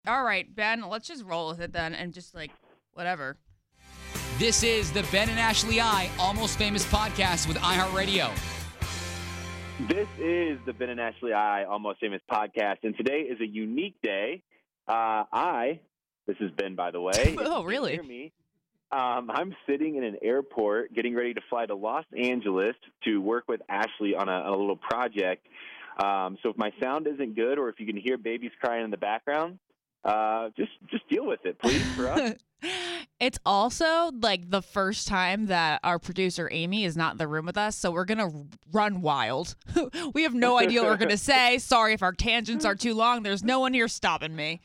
All right, Ben, let's just roll with it then and just whatever. This is the Ben and Ashley I Almost Famous podcast with iHeartRadio. This is the Ben and Ashley I Almost Famous podcast, and today is a unique day. This is Ben, by the way. Oh, really? Hear me. I'm sitting in an airport getting ready to fly to Los Angeles to work with Ashley on a little project. So if my sound isn't good or if you can hear babies crying in the background, just deal with it, please, for us. It's also the first time that our producer Amy is not in the room with us, so we're gonna run wild. We have no idea what we're gonna say. Sorry if our tangents are too long. There's no one here stopping me.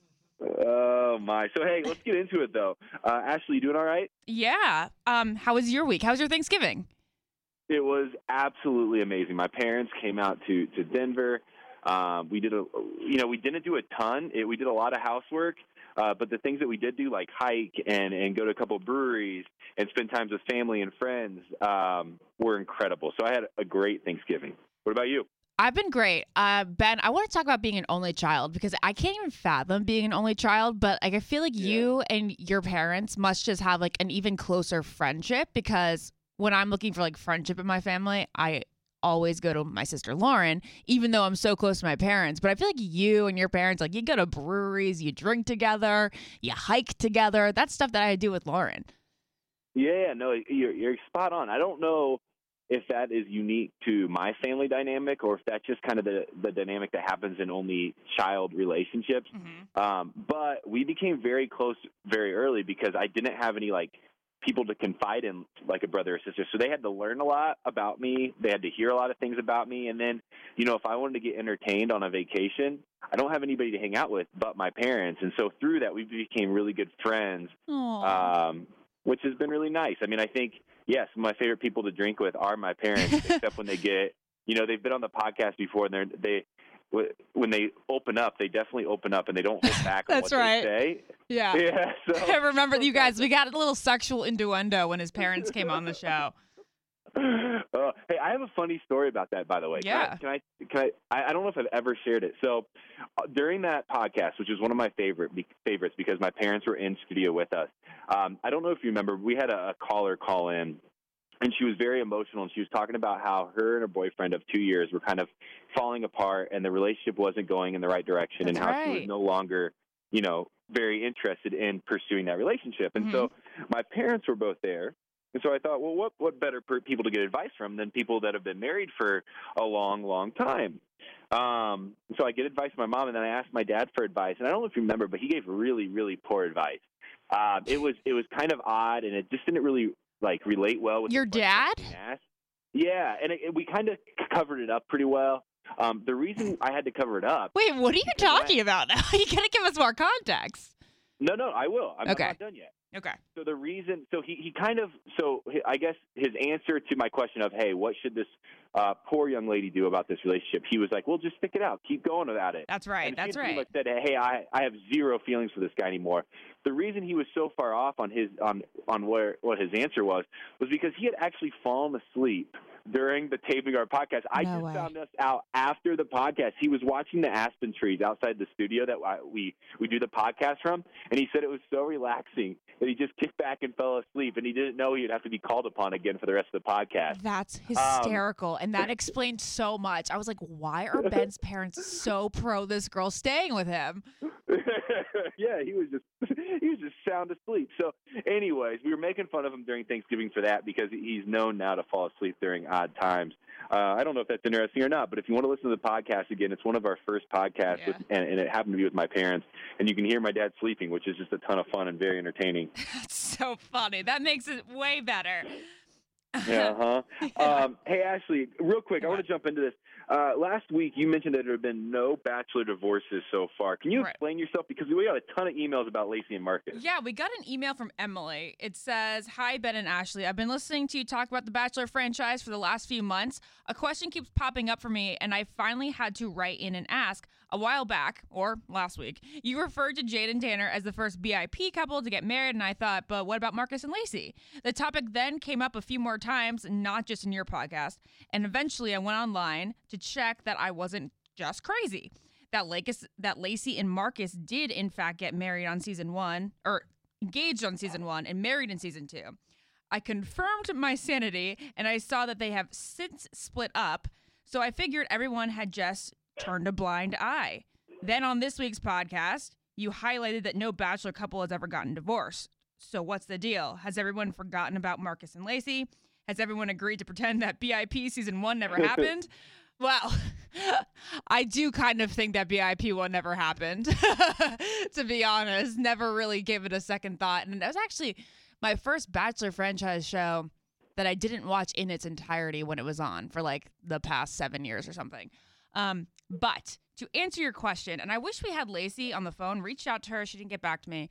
Oh my! So hey, let's get into it though. Ashley, you doing all right? Yeah. How was your week? How was your Thanksgiving? It was absolutely amazing. My parents came out to Denver. We didn't do a ton. We did a lot of housework. But the things that we did do, like hike and go to a couple of breweries and spend time with family and friends, were incredible. So I had a great Thanksgiving. What about you? I've been great. Ben, I want to talk about being an only child because I can't even fathom being an only child, but I feel like you and your parents must just have an even closer friendship, because when I'm looking for friendship in my family, I always go to my sister Lauren, even though I'm so close to my parents. But I feel like you and your parents, you go to breweries, you drink together, you hike together. That's stuff that I do with Lauren. Yeah, no, you're spot on. I don't know if that is unique to my family dynamic or if that's just kind of the dynamic that happens in only child relationships. Mm-hmm. But we became very close very early because I didn't have any people to confide in like a brother or sister. So they had to learn a lot about me. They had to hear a lot of things about me. And then, if I wanted to get entertained on a vacation, I don't have anybody to hang out with but my parents. And so through that, we became really good friends, which has been really nice. I mean, I think, yes, my favorite people to drink with are my parents, except when they get, they've been on the podcast before and when they open up, they definitely open up and they don't hold back on what they say. Yeah. Yeah. So, I remember you guys, we got a little sexual innuendo when his parents came on the show. Hey, I have a funny story about that, by the way. Yeah. Can I don't know if I've ever shared it. So during that podcast, which is one of my favorites because my parents were in studio with us. I don't know if you remember, we had a caller call in. And she was very emotional, and she was talking about how her and her boyfriend of 2 years were kind of falling apart, and the relationship wasn't going in the right direction, That's and how right. she was no longer, very interested in pursuing that relationship. And so my parents were both there, and so I thought, well, what better people to get advice from than people that have been married for a long, long time? So I get advice from my mom, and then I asked my dad for advice, and I don't know if you remember, but he gave really, really poor advice. It was kind of odd, and it just didn't really relate well with your dad? Yeah, and we kind of covered it up pretty well. The reason I had to cover it up. Wait, what are you talking about now? You gotta give us more context. No, I will. I'm Okay. not done yet. Okay. So the reason, I guess his answer to my question of, hey, what should this poor young lady do about this relationship? He was like, well, just stick it out. Keep going about it. That's right. And That's she right. pretty much said, hey, I have zero feelings for this guy anymore. The reason he was so far off on what his answer was because he had actually fallen asleep during the taping of our podcast. I just found us out after the podcast. He was watching the aspen trees outside the studio that we do the podcast from, and he said it was so relaxing that he just kicked back and fell asleep, and he didn't know he'd have to be called upon again for the rest of the podcast. That's hysterical, and that explains so much. I was like, why are Ben's parents so pro this girl staying with him? Yeah, he was just sound asleep. So anyways, we were making fun of him during Thanksgiving for that because he's known now to fall asleep during odd times. I don't know if that's interesting or not, but if you want to listen to the podcast again, it's one of our first podcasts, and it happened to be with my parents, and you can hear my dad sleeping, which is just a ton of fun and very entertaining. That's so funny. That makes it way better. Yeah, hey, Ashley, real quick, I want to jump into this. Last week, you mentioned that there have been no bachelor divorces so far. Can you explain yourself? Because we got a ton of emails about Lacey and Marcus. Yeah, we got an email from Emily. It says, hi, Ben and Ashley. I've been listening to you talk about the Bachelor franchise for the last few months. A question keeps popping up for me, and I finally had to write in and ask. A while back, or last week, you referred to Jade and Tanner as the first BIP couple to get married, and I thought, but what about Marcus and Lacey? The topic then came up a few more times, not just in your podcast, and eventually I went online to check that I wasn't just crazy. that Lacey and Marcus did in fact get married on season 1, or engaged on season 1 and married in season 2. I confirmed my sanity, and I saw that they have since split up, so I figured everyone had just turned a blind eye. Then on this week's podcast, you highlighted that no Bachelor couple has ever gotten divorced. So what's the deal? Has everyone forgotten about Marcus and Lacey? Has everyone agreed to pretend that BIP season 1 never happened? Well, I do kind of think that BIP 1 never happened, to be honest. Never really gave it a second thought. And that was actually my first Bachelor franchise show that I didn't watch in its entirety when it was on for like the past 7 years or something. But to answer your question, and I wish we had Lacey on the phone, reached out to her. She didn't get back to me.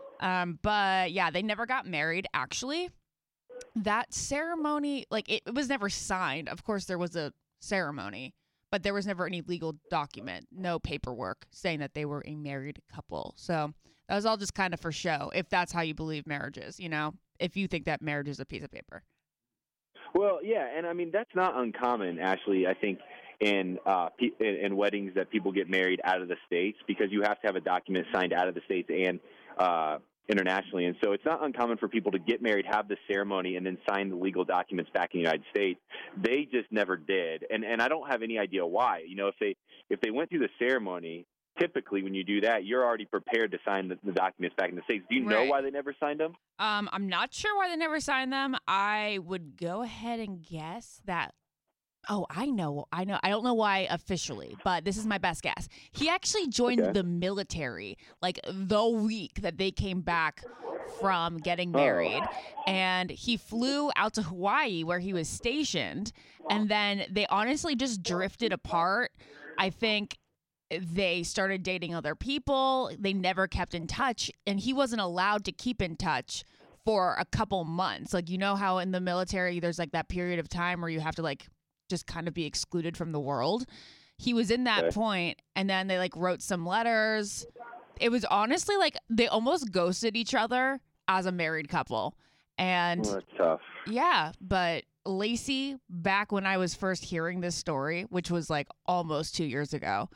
But yeah, they never got married, actually. That ceremony, like it was never signed. Of course, there was a ceremony, but there was never any legal document, no paperwork saying that they were a married couple. So that was all just kind of for show, if that's how you believe marriage is, you know, if you think that marriage is a piece of paper. Well, yeah, and I mean, that's not uncommon, Ashley. I think in weddings that people get married out of the States, because you have to have a document signed out of the States and internationally. And so it's not uncommon for people to get married, have the ceremony, and then sign the legal documents back in the United States. They just never did. And I don't have any idea why. You know, if they went through the ceremony, typically when you do that, you're already prepared to sign the documents back in the States. Do you know why they never signed them? I'm not sure why they never signed them. I would go ahead and guess that. Oh, I know. I don't know why officially, but this is my best guess. He actually joined the military like the week that they came back from getting married. And he flew out to Hawaii where he was stationed. And then they honestly just drifted apart. I think they started dating other people. They never kept in touch. And he wasn't allowed to keep in touch for a couple months. Like, you know how in the military there's like that period of time where you have to like just kind of be excluded from the world. He was in that point, and then they like wrote some letters. It was honestly like they almost ghosted each other as a married couple. And that's tough. Yeah, but Lacey, back when I was first hearing this story, which was like almost 2 years ago,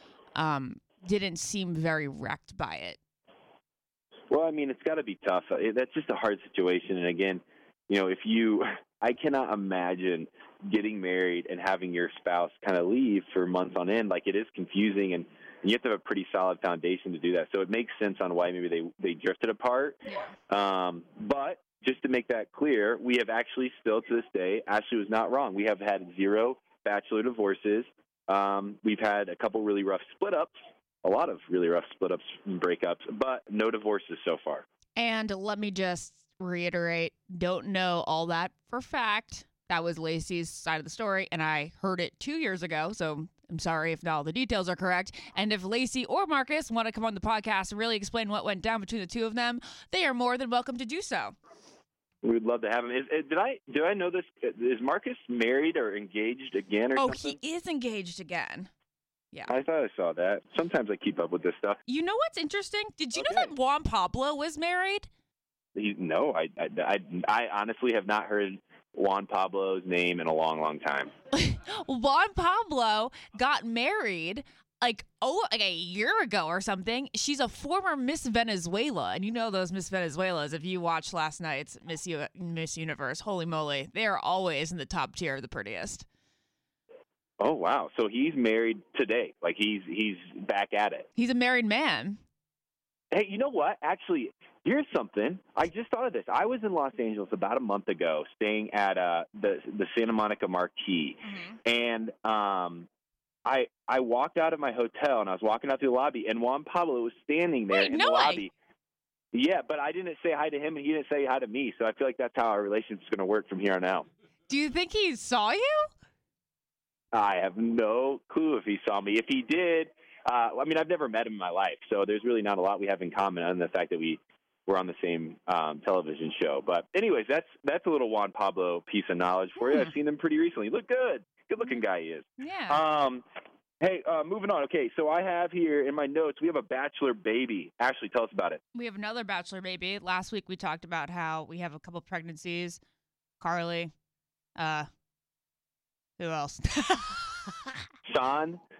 didn't seem very wrecked by it. Well, I mean, it's got to be tough. That's just a hard situation. And again, you know, I cannot imagine getting married and having your spouse kind of leave for months on end. Like, it is confusing, and you have to have a pretty solid foundation to do that. So it makes sense on why maybe they drifted apart. Yeah. But just to make that clear, we have actually still to this day, Ashley was not wrong. We have had 0 Bachelor divorces. We've had a couple really rough split-ups, a lot of really rough split-ups and breakups, but no divorces so far. And let me just reiterate, don't know all that for fact. That was Lacey's side of the story, and I heard it 2 years ago, so I'm sorry if not all the details are correct. And if Lacey or Marcus want to come on the podcast and really explain what went down between the two of them, they are more than welcome to do so. We'd love to have him. Did I know this? Is Marcus married or engaged again or something? He is engaged again. Yeah. I thought I saw that. Sometimes I keep up with this stuff. You know what's interesting? Did you know that Juan Pablo was married? No, I honestly have not heard Juan Pablo's name in a long, long time. Juan Pablo got married like a year ago or something. She's a former Miss Venezuela, and you know those Miss Venezuelas. If you watched last night's Miss Universe, holy moly, they are always in the top tier of the prettiest. Oh wow! So he's married today. Like he's back at it. He's a married man. Hey, you know what? Actually, here's something. I just thought of this. I was in Los Angeles about a month ago, staying at the Santa Monica Marquis, and I walked out of my hotel and I was walking out through the lobby, and Juan Pablo was standing there in the lobby. Yeah, but I didn't say hi to him, and he didn't say hi to me. So I feel like that's how our relationship is going to work from here on out. Do you think he saw you? I have no clue if he saw me. If he did, I mean, I've never met him in my life, so there's really not a lot we have in common other than the fact that we're on the same television show. But anyways, that's a little Juan Pablo piece of knowledge for you. I've seen him pretty recently. Look good. Good-looking guy he is. Yeah. Hey, moving on. Okay, so I have here in my notes, we have a Bachelor baby. Ashley, tell us about it. We have another Bachelor baby. Last week we talked about how we have a couple pregnancies. Carly. Who else? Sean.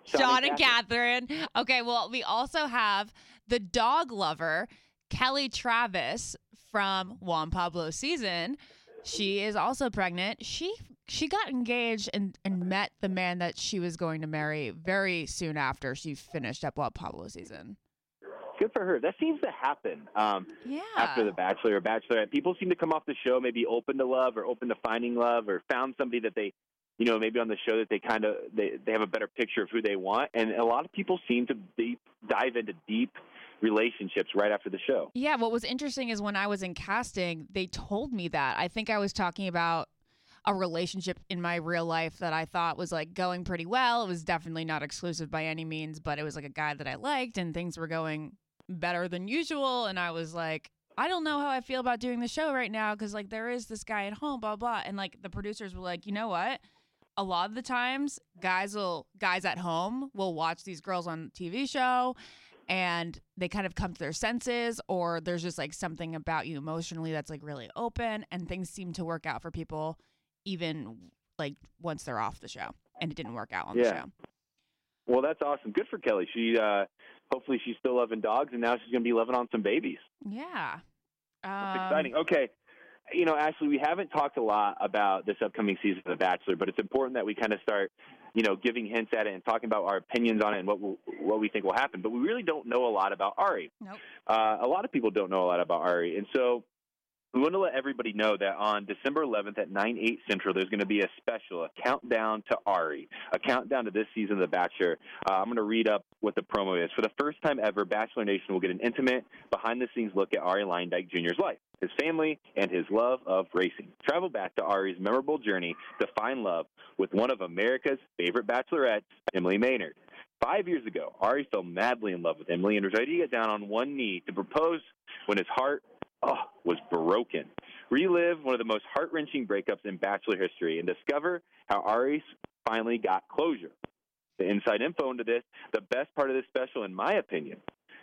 Sean and Catherine. Okay, well, we also have the dog lover, Kelly Travis from Juan Pablo season. She is also pregnant. She got engaged and met the man that she was going to marry very soon after she finished up Juan Pablo season. Good for her. That seems to happen Yeah. after The Bachelor or Bachelorette. People seem to come off the show maybe open to love or open to finding love or found somebody that they, maybe on the show that they have a better picture of who they want. And a lot of people seem to dive into deep relationships right after the show. Yeah, what was interesting is when I was in casting, they told me that. I think I was talking about a relationship in my real life that I thought was like going pretty well. It was definitely not exclusive by any means, but it was like a guy that I liked and things were going better than usual. And I was like, I don't know how I feel about doing the show right now because like there is this guy at home, blah, blah. And like the producers were like, you know what? A lot of the times guys at home will watch these girls on TV show and they kind of come to their senses, or there's just like something about you emotionally that's like really open, and things seem to work out for people even like once they're off the show, and it didn't work out on the show. Well, that's awesome. Good for Kelly. She hopefully she's still loving dogs, and now she's going to be loving on some babies. Yeah. That's exciting. Okay. Ashley, we haven't talked a lot about this upcoming season of The Bachelor, but it's important that we kind of start, giving hints at it and talking about our opinions on it and what we think will happen. But we really don't know a lot about Ari. Nope. A lot of people don't know a lot about Ari. And so we want to let everybody know that on December 11th at 9/8 Central, there's going to be a special, a countdown to Ari, a countdown to this season of The Bachelor. I'm going to read up what the promo is. For the first time ever, Bachelor Nation will get an intimate, behind-the-scenes look at Ari Luyendyk Jr.'s life, his family, and his love of racing. Travel back to Ari's memorable journey to find love with one of America's favorite bachelorettes, Emily Maynard. 5 years ago, Ari fell madly in love with Emily and was ready to get down on one knee to propose when his heart was broken. Relive one of the most heart-wrenching breakups in Bachelor history and discover how Ari finally got closure. The inside info into this, the best part of this special, in my opinion,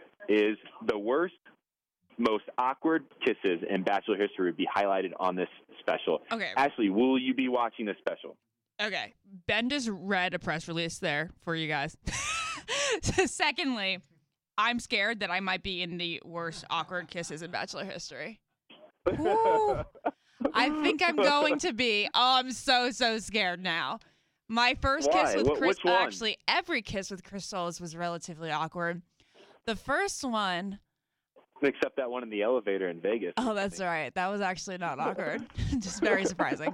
is the worst, most awkward kisses in Bachelor history would be highlighted on this special. Okay. Ashley, will you be watching this special? Okay. Ben just read a press release there for you guys. Secondly, I'm scared that I might be in the worst awkward kisses in Bachelor history. Ooh. I think I'm going to be. Oh, I'm so scared now. My first kiss with Chris, actually, every kiss with Chris Solis was relatively awkward. The first one, except that one in the elevator in Vegas. Oh, that's right. That was actually not awkward. Just very surprising.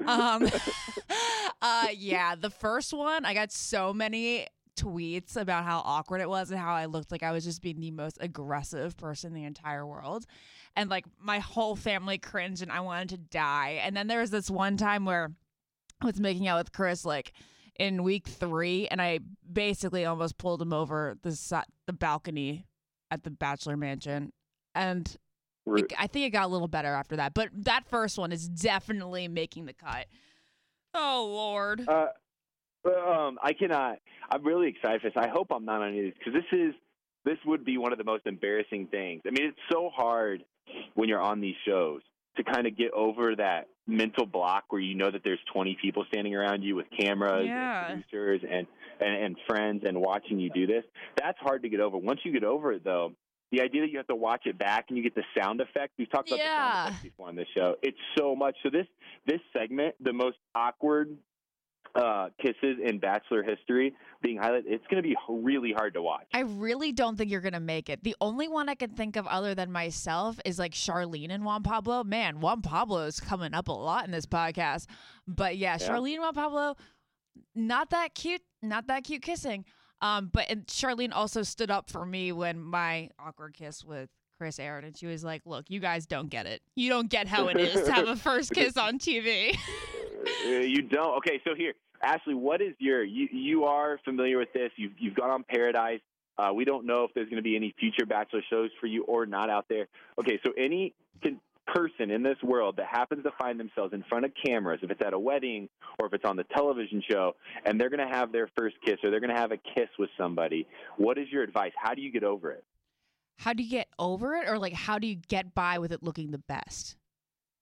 Yeah, the first one, I got so many tweets about how awkward it was and how I looked like I was just being the most aggressive person in the entire world. And like my whole family cringed and I wanted to die. And then there was this one time where I was making out with Chris like in week 3 and I basically almost pulled him over the balcony at the Bachelor Mansion. And I think it got a little better after that. But that first one is definitely making the cut. Oh, Lord. I cannot. I'm really excited for this. I hope I'm not on any of these because this would be one of the most embarrassing things. I mean, it's so hard when you're on these shows to kind of get over that mental block where you know that there's 20 people standing around you with cameras and producers and friends and watching you do this. That's hard to get over. Once you get over it, though, the idea that you have to watch it back and you get the sound effect. We've talked about the sound effects before on this show. It's so much. So this segment, the most awkward kisses in Bachelor history being highlighted, it's going to be really hard to watch. I really don't think you're going to make it. The only one I can think of other than myself is like Charlene and Juan Pablo. Man, Juan Pablo is coming up a lot in this podcast. But yeah, Charlene and Juan Pablo, not that cute kissing. But Charlene also stood up for me when my awkward kiss with Chris aired, and she was like, look, you guys don't get it. You don't get how it is to have a first kiss on TV. You don't? Okay, so here, Ashley, what is you are familiar with this. You've gone on Paradise. We don't know if there's going to be any future Bachelor shows for you or not out there. Okay, so any person in this world that happens to find themselves in front of cameras, if it's at a wedding or if it's on the television show, and they're going to have their first kiss or they're going to have a kiss with somebody, what is your advice? How do you get over it? How do you get over it, or like how do you get by with it looking the best?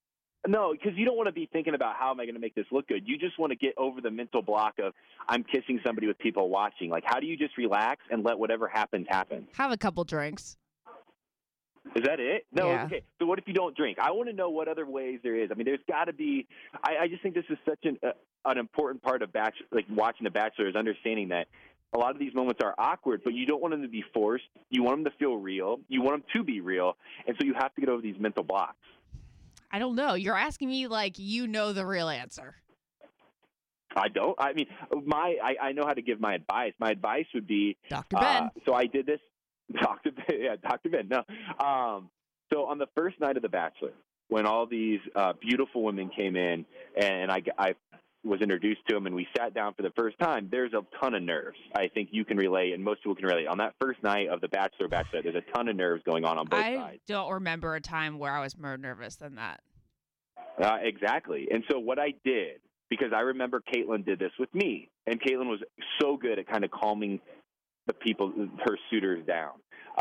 No, because you don't want to be thinking about how am I going to make this look good. You just want to get over the mental block of I'm kissing somebody with people watching. Like, how do you just relax and let whatever happens happen? Have a couple drinks. Is that it? No. Yeah. Okay. So what if you don't drink? I want to know what other ways there is. I mean, there's got to be. I just think this is such an important part of watching The Bachelor is understanding that a lot of these moments are awkward, but you don't want them to be forced. You want them to feel real. You want them to be real, and so you have to get over these mental blocks. I don't know. You're asking me like you know the real answer. I don't. I mean, I know how to give my advice. My advice would be Dr. Ben. So I did this. Dr. Ben. Yeah, Dr. Ben. No. So on the first night of The Bachelor, when all these beautiful women came in, and I was introduced to them, and we sat down for the first time, there's a ton of nerves. I think you can relate, and most people can relate. On that first night of The Bachelor, there's a ton of nerves going on both sides. I don't remember a time where I was more nervous than that. Exactly. And so what I did, because I remember Caitlin did this with me, and Caitlin was so good at kind of calming the people, her suitors down.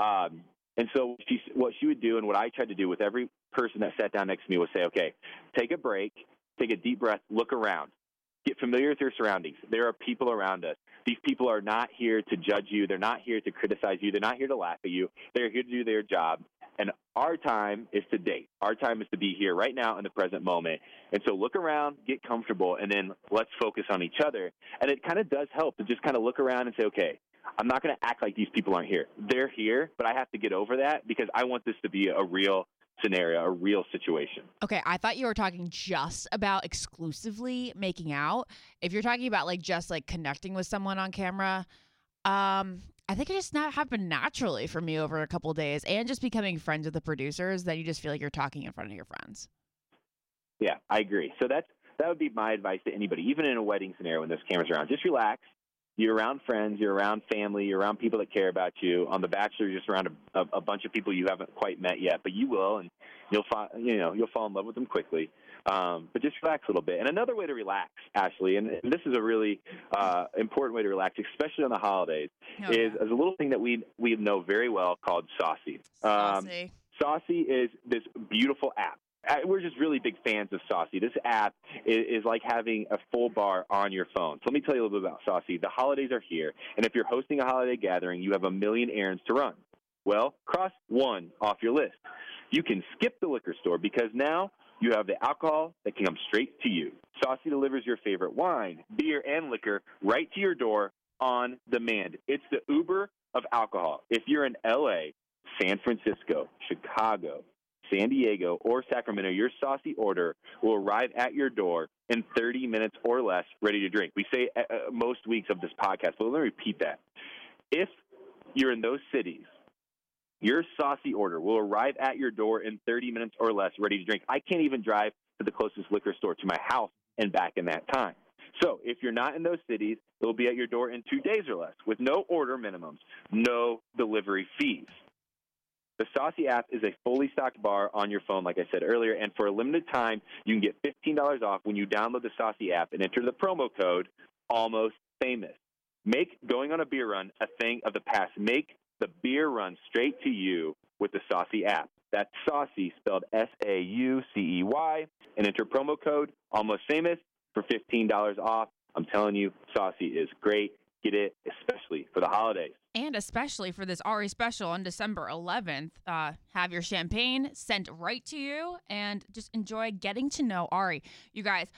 And so what she would do, and what I tried to do with every person that sat down next to me, was say, okay, take a break, take a deep breath, look around. Get familiar with your surroundings. There are people around us. These people are not here to judge you. They're not here to criticize you. They're not here to laugh at you. They're here to do their job. And our time is to date. Our time is to be here right now in the present moment. And so look around, get comfortable, and then let's focus on each other. And it kind of does help to just kind of look around and say, okay, I'm not going to act like these people aren't here. They're here, but I have to get over that because I want this to be a real scenario, a real situation. Okay, I thought you were talking just about exclusively making out. If you're talking about like just like connecting with someone on camera, I think it just not happened naturally for me over a couple of days, and just becoming friends with the producers, that you just feel like you're talking in front of your friends. Yeah, I agree. So that would be my advice to anybody, even in a wedding scenario when there's cameras around. Just relax. You're around friends, you're around family, you're around people that care about you. On The Bachelor, you're just around a bunch of people you haven't quite met yet, but you will, and you'll fall in love with them quickly. But just relax a little bit. And another way to relax, Ashley, and this is a really important way to relax, especially on the holidays, is a little thing that we know very well called Saucy. Saucy is this beautiful app. We're just really big fans of Saucy. This app is like having a full bar on your phone. So let me tell you a little bit about Saucy. The holidays are here, and if you're hosting a holiday gathering, you have a million errands to run. Well, cross one off your list. You can skip the liquor store because now you have the alcohol that can come straight to you. Saucy delivers your favorite wine, beer, and liquor right to your door on demand. It's the Uber of alcohol. If you're in L.A., San Francisco, Chicago, San Diego, or Sacramento, your Saucy order will arrive at your door in 30 minutes or less, ready to drink. We say most weeks of this podcast, but let me repeat that. If you're in those cities, your Saucy order will arrive at your door in 30 minutes or less, ready to drink. I can't even drive to the closest liquor store to my house and back in that time. So if you're not in those cities, it will be at your door in 2 days or less, with no order minimums, no delivery fees. The Saucy app is a fully stocked bar on your phone, like I said earlier, and for a limited time, you can get $15 off when you download the Saucy app and enter the promo code Almost Famous. Make going on a beer run a thing of the past. Make the beer run straight to you with the Saucy app. That's Saucy, spelled S-A-U-C-E-Y, and enter promo code Almost Famous for $15 off. I'm telling you, Saucy is great. Get it, especially for the holidays. And especially for this Ari special on December 11th. Have your champagne sent right to you and just enjoy getting to know Ari. You guys,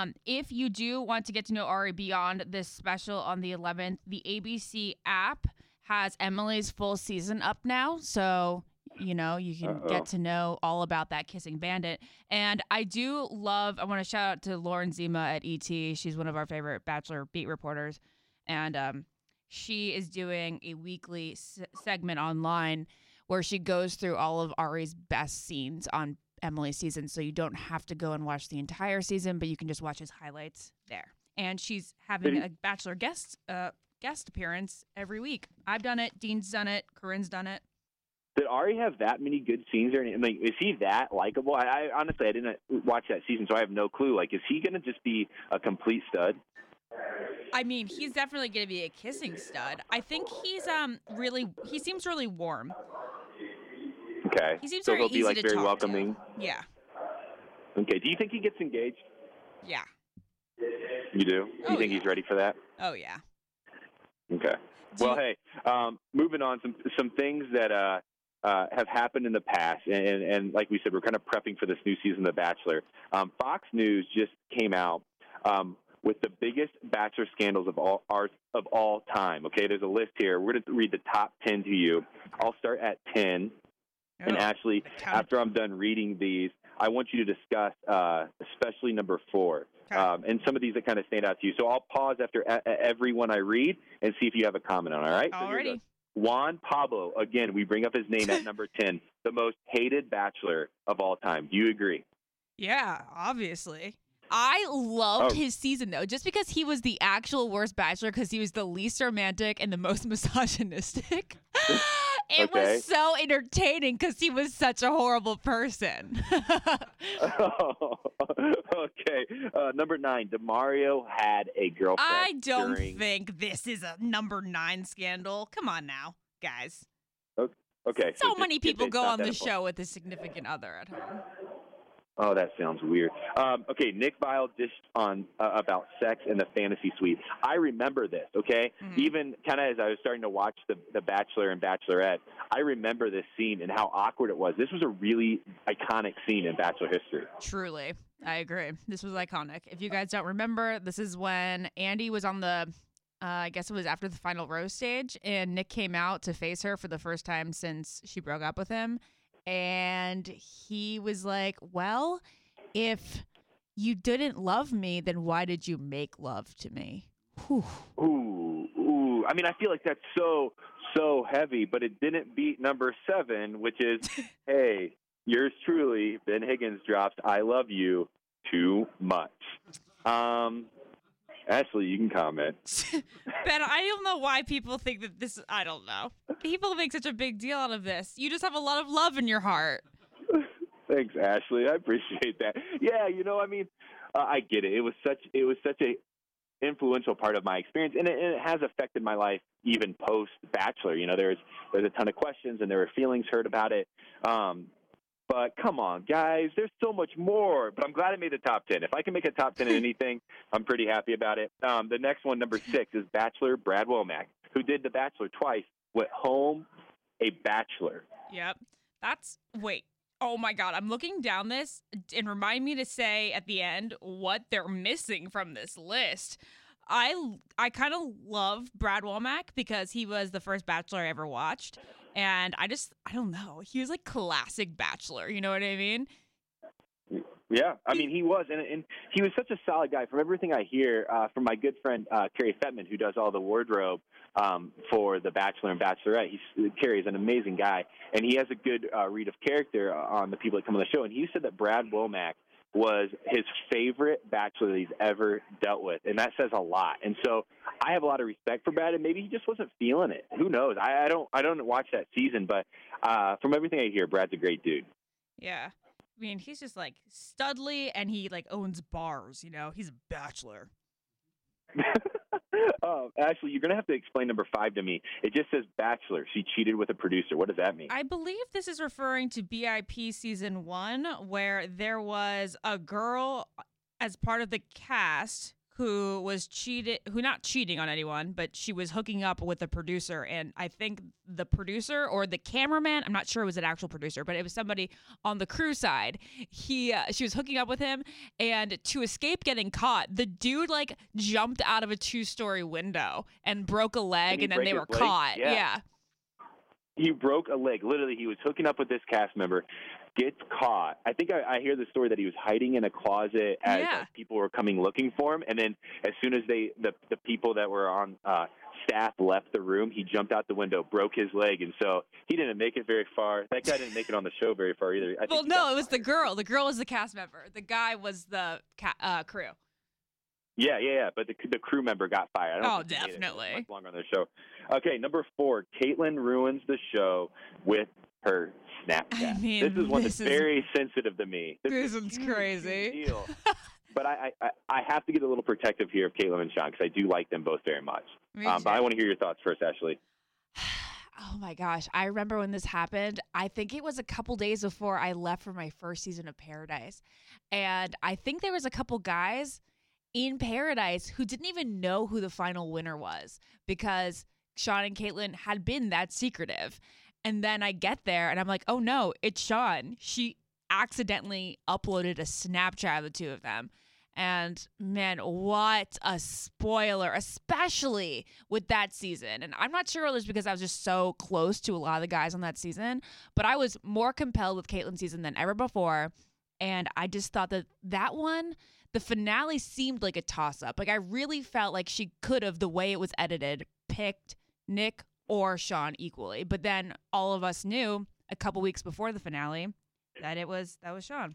if you do want to get to know Ari beyond this special on the 11th, the ABC app has Emily's full season up now. So, you know, you can get to know all about that kissing bandit. And I want to shout out to Lauren Zima at ET. She's one of our favorite Bachelor beat reporters. And she is doing a weekly segment online where she goes through all of Ari's best scenes on Emily's season. So you don't have to go and watch the entire season, but you can just watch his highlights there. And she's having a Bachelor guest appearance every week. I've done it. Dean's done it. Corinne's done it. Did Ari have that many good scenes or anything? Like, is he that likable? I honestly, I didn't watch that season, so I have no clue. Like, is he going to just be a complete stud? I mean, he's definitely going to be a kissing stud. I think he's he seems really warm. Okay. He seems so very he'll be easy like to very talk welcoming. to. Yeah. Okay. Do you think he gets engaged? Yeah. You do? Oh, You think yeah. he's ready for that? Oh, yeah. Okay. Well, hey, moving on, some things that have happened in the past, and like we said, we're kind of prepping for this new season of The Bachelor. Fox News just came out with the biggest Bachelor scandals of all time. Okay, there's a list here. We're going to read the top 10 to you. I'll start at 10. And Ashley, after I'm done reading these, I want you to discuss especially number 4. Okay. And some of these that kind of stand out to you. So I'll pause after every one I read and see if you have a comment on it, all right? Alrighty. So Juan Pablo, again, we bring up his name at number 10, the most hated Bachelor of all time. Do you agree? Yeah, obviously. I loved his season, though, just because he was the actual worst Bachelor, because he was the least romantic and the most misogynistic. It was so entertaining because he was such a horrible person. Okay. Number 9, DeMario had a girlfriend. I don't think this is a number 9 scandal. Come on now, guys. Okay. So many people go on the show with a significant other at home. Oh, that sounds weird. Okay, Nick Viall dished on about sex in the fantasy suite. I remember this, okay? Mm-hmm. Even kind of as I was starting to watch the Bachelor and Bachelorette, I remember this scene and how awkward it was. This was a really iconic scene in Bachelor history. Truly. I agree. This was iconic. If you guys don't remember, this is when Andy was on the, I guess it was after the final rose stage, and Nick came out to face her for the first time since she broke up with him. And he was like, well, if you didn't love me, then why did you make love to me? Whew. Ooh. I mean, I feel like that's so heavy, but it didn't beat number 7, which is, hey, yours truly, Ben Higgins drops I love you too much. Ashley, you can comment. Ben, I don't know why people think that this, I don't know. People make such a big deal out of this. You just have a lot of love in your heart. Thanks, Ashley. I appreciate that. Yeah, I mean, I get it. It was such a influential part of my experience, and it has affected my life even post-Bachelor. There's a ton of questions, and there were feelings hurt about it. But come on, guys, there's so much more. But I'm glad I made the top 10. If I can make a top 10 in anything, I'm pretty happy about it. The next one, number 6, is Bachelor Brad Womack, who did The Bachelor twice, went home a bachelor. Yep. Wait. Oh, my God. I'm looking down this and remind me to say at the end what they're missing from this list. I kind of love Brad Womack because he was the first Bachelor I ever watched. And I don't know. He was like classic Bachelor. You know what I mean? Yeah. I mean, he was. And he was such a solid guy. From everything I hear from my good friend, Carrie Fettman, who does all the wardrobe for The Bachelor and Bachelorette. Carrie's an amazing guy. And he has a good read of character on the people that come on the show. And he said that Brad Womack was his favorite Bachelor that he's ever dealt with, and that says a lot. And so I have a lot of respect for Brad, and maybe he just wasn't feeling it. Who knows? I don't watch that season, but from everything I hear, Brad's a great dude. Yeah. I mean, he's just like studly, and he like owns bars, He's a bachelor. Ashley, you're going to have to explain number 5 to me. It just says Bachelor. She cheated with a producer. What does that mean? I believe this is referring to BIP season 1, where there was a girl as part of the cast who not cheating on anyone, but she was hooking up with a producer. And I think the producer or the cameraman, I'm not sure it was an actual producer, but it was somebody on the crew side. She was hooking up with him, and to escape getting caught, the dude like jumped out of a 2-story window and broke a leg, and then they were caught. Yeah. He broke a leg. Literally, he was hooking up with this cast member, gets caught. I think I hear the story that he was hiding in a closet as people were coming looking for him. And then as soon as the people that were on staff left the room, he jumped out the window, broke his leg. And so he didn't make it very far. That guy didn't make it on the show very far either. Well, no, it was the girl. The girl was the cast member. The guy was the crew. Yeah. But the crew member got fired. I don't think definitely. Much longer on the show. Okay, number 4, Caitlyn ruins the show with her Snapchat. I mean, this is one that's very sensitive to me. This one's crazy. Deal. But I have to get a little protective here of Caitlyn and Sean because I do like them both very much. But I want to hear your thoughts first, Ashley. Oh my gosh. I remember when this happened. I think it was a couple days before I left for my first season of Paradise. And I think there was a couple guys in Paradise who didn't even know who the final winner was because Sean and Caitlyn had been that secretive. And then I get there and I'm like, oh no, it's Sean. She accidentally uploaded a Snapchat of the two of them. And man, what a spoiler, especially with that season. And I'm not sure it was because I was just so close to a lot of the guys on that season, but I was more compelled with Caitlyn's season than ever before. And I just thought that one, the finale seemed like a toss-up. Like I really felt like she could have, the way it was edited, picked Nick or Sean equally. But then all of us knew a couple weeks before the finale that was Sean.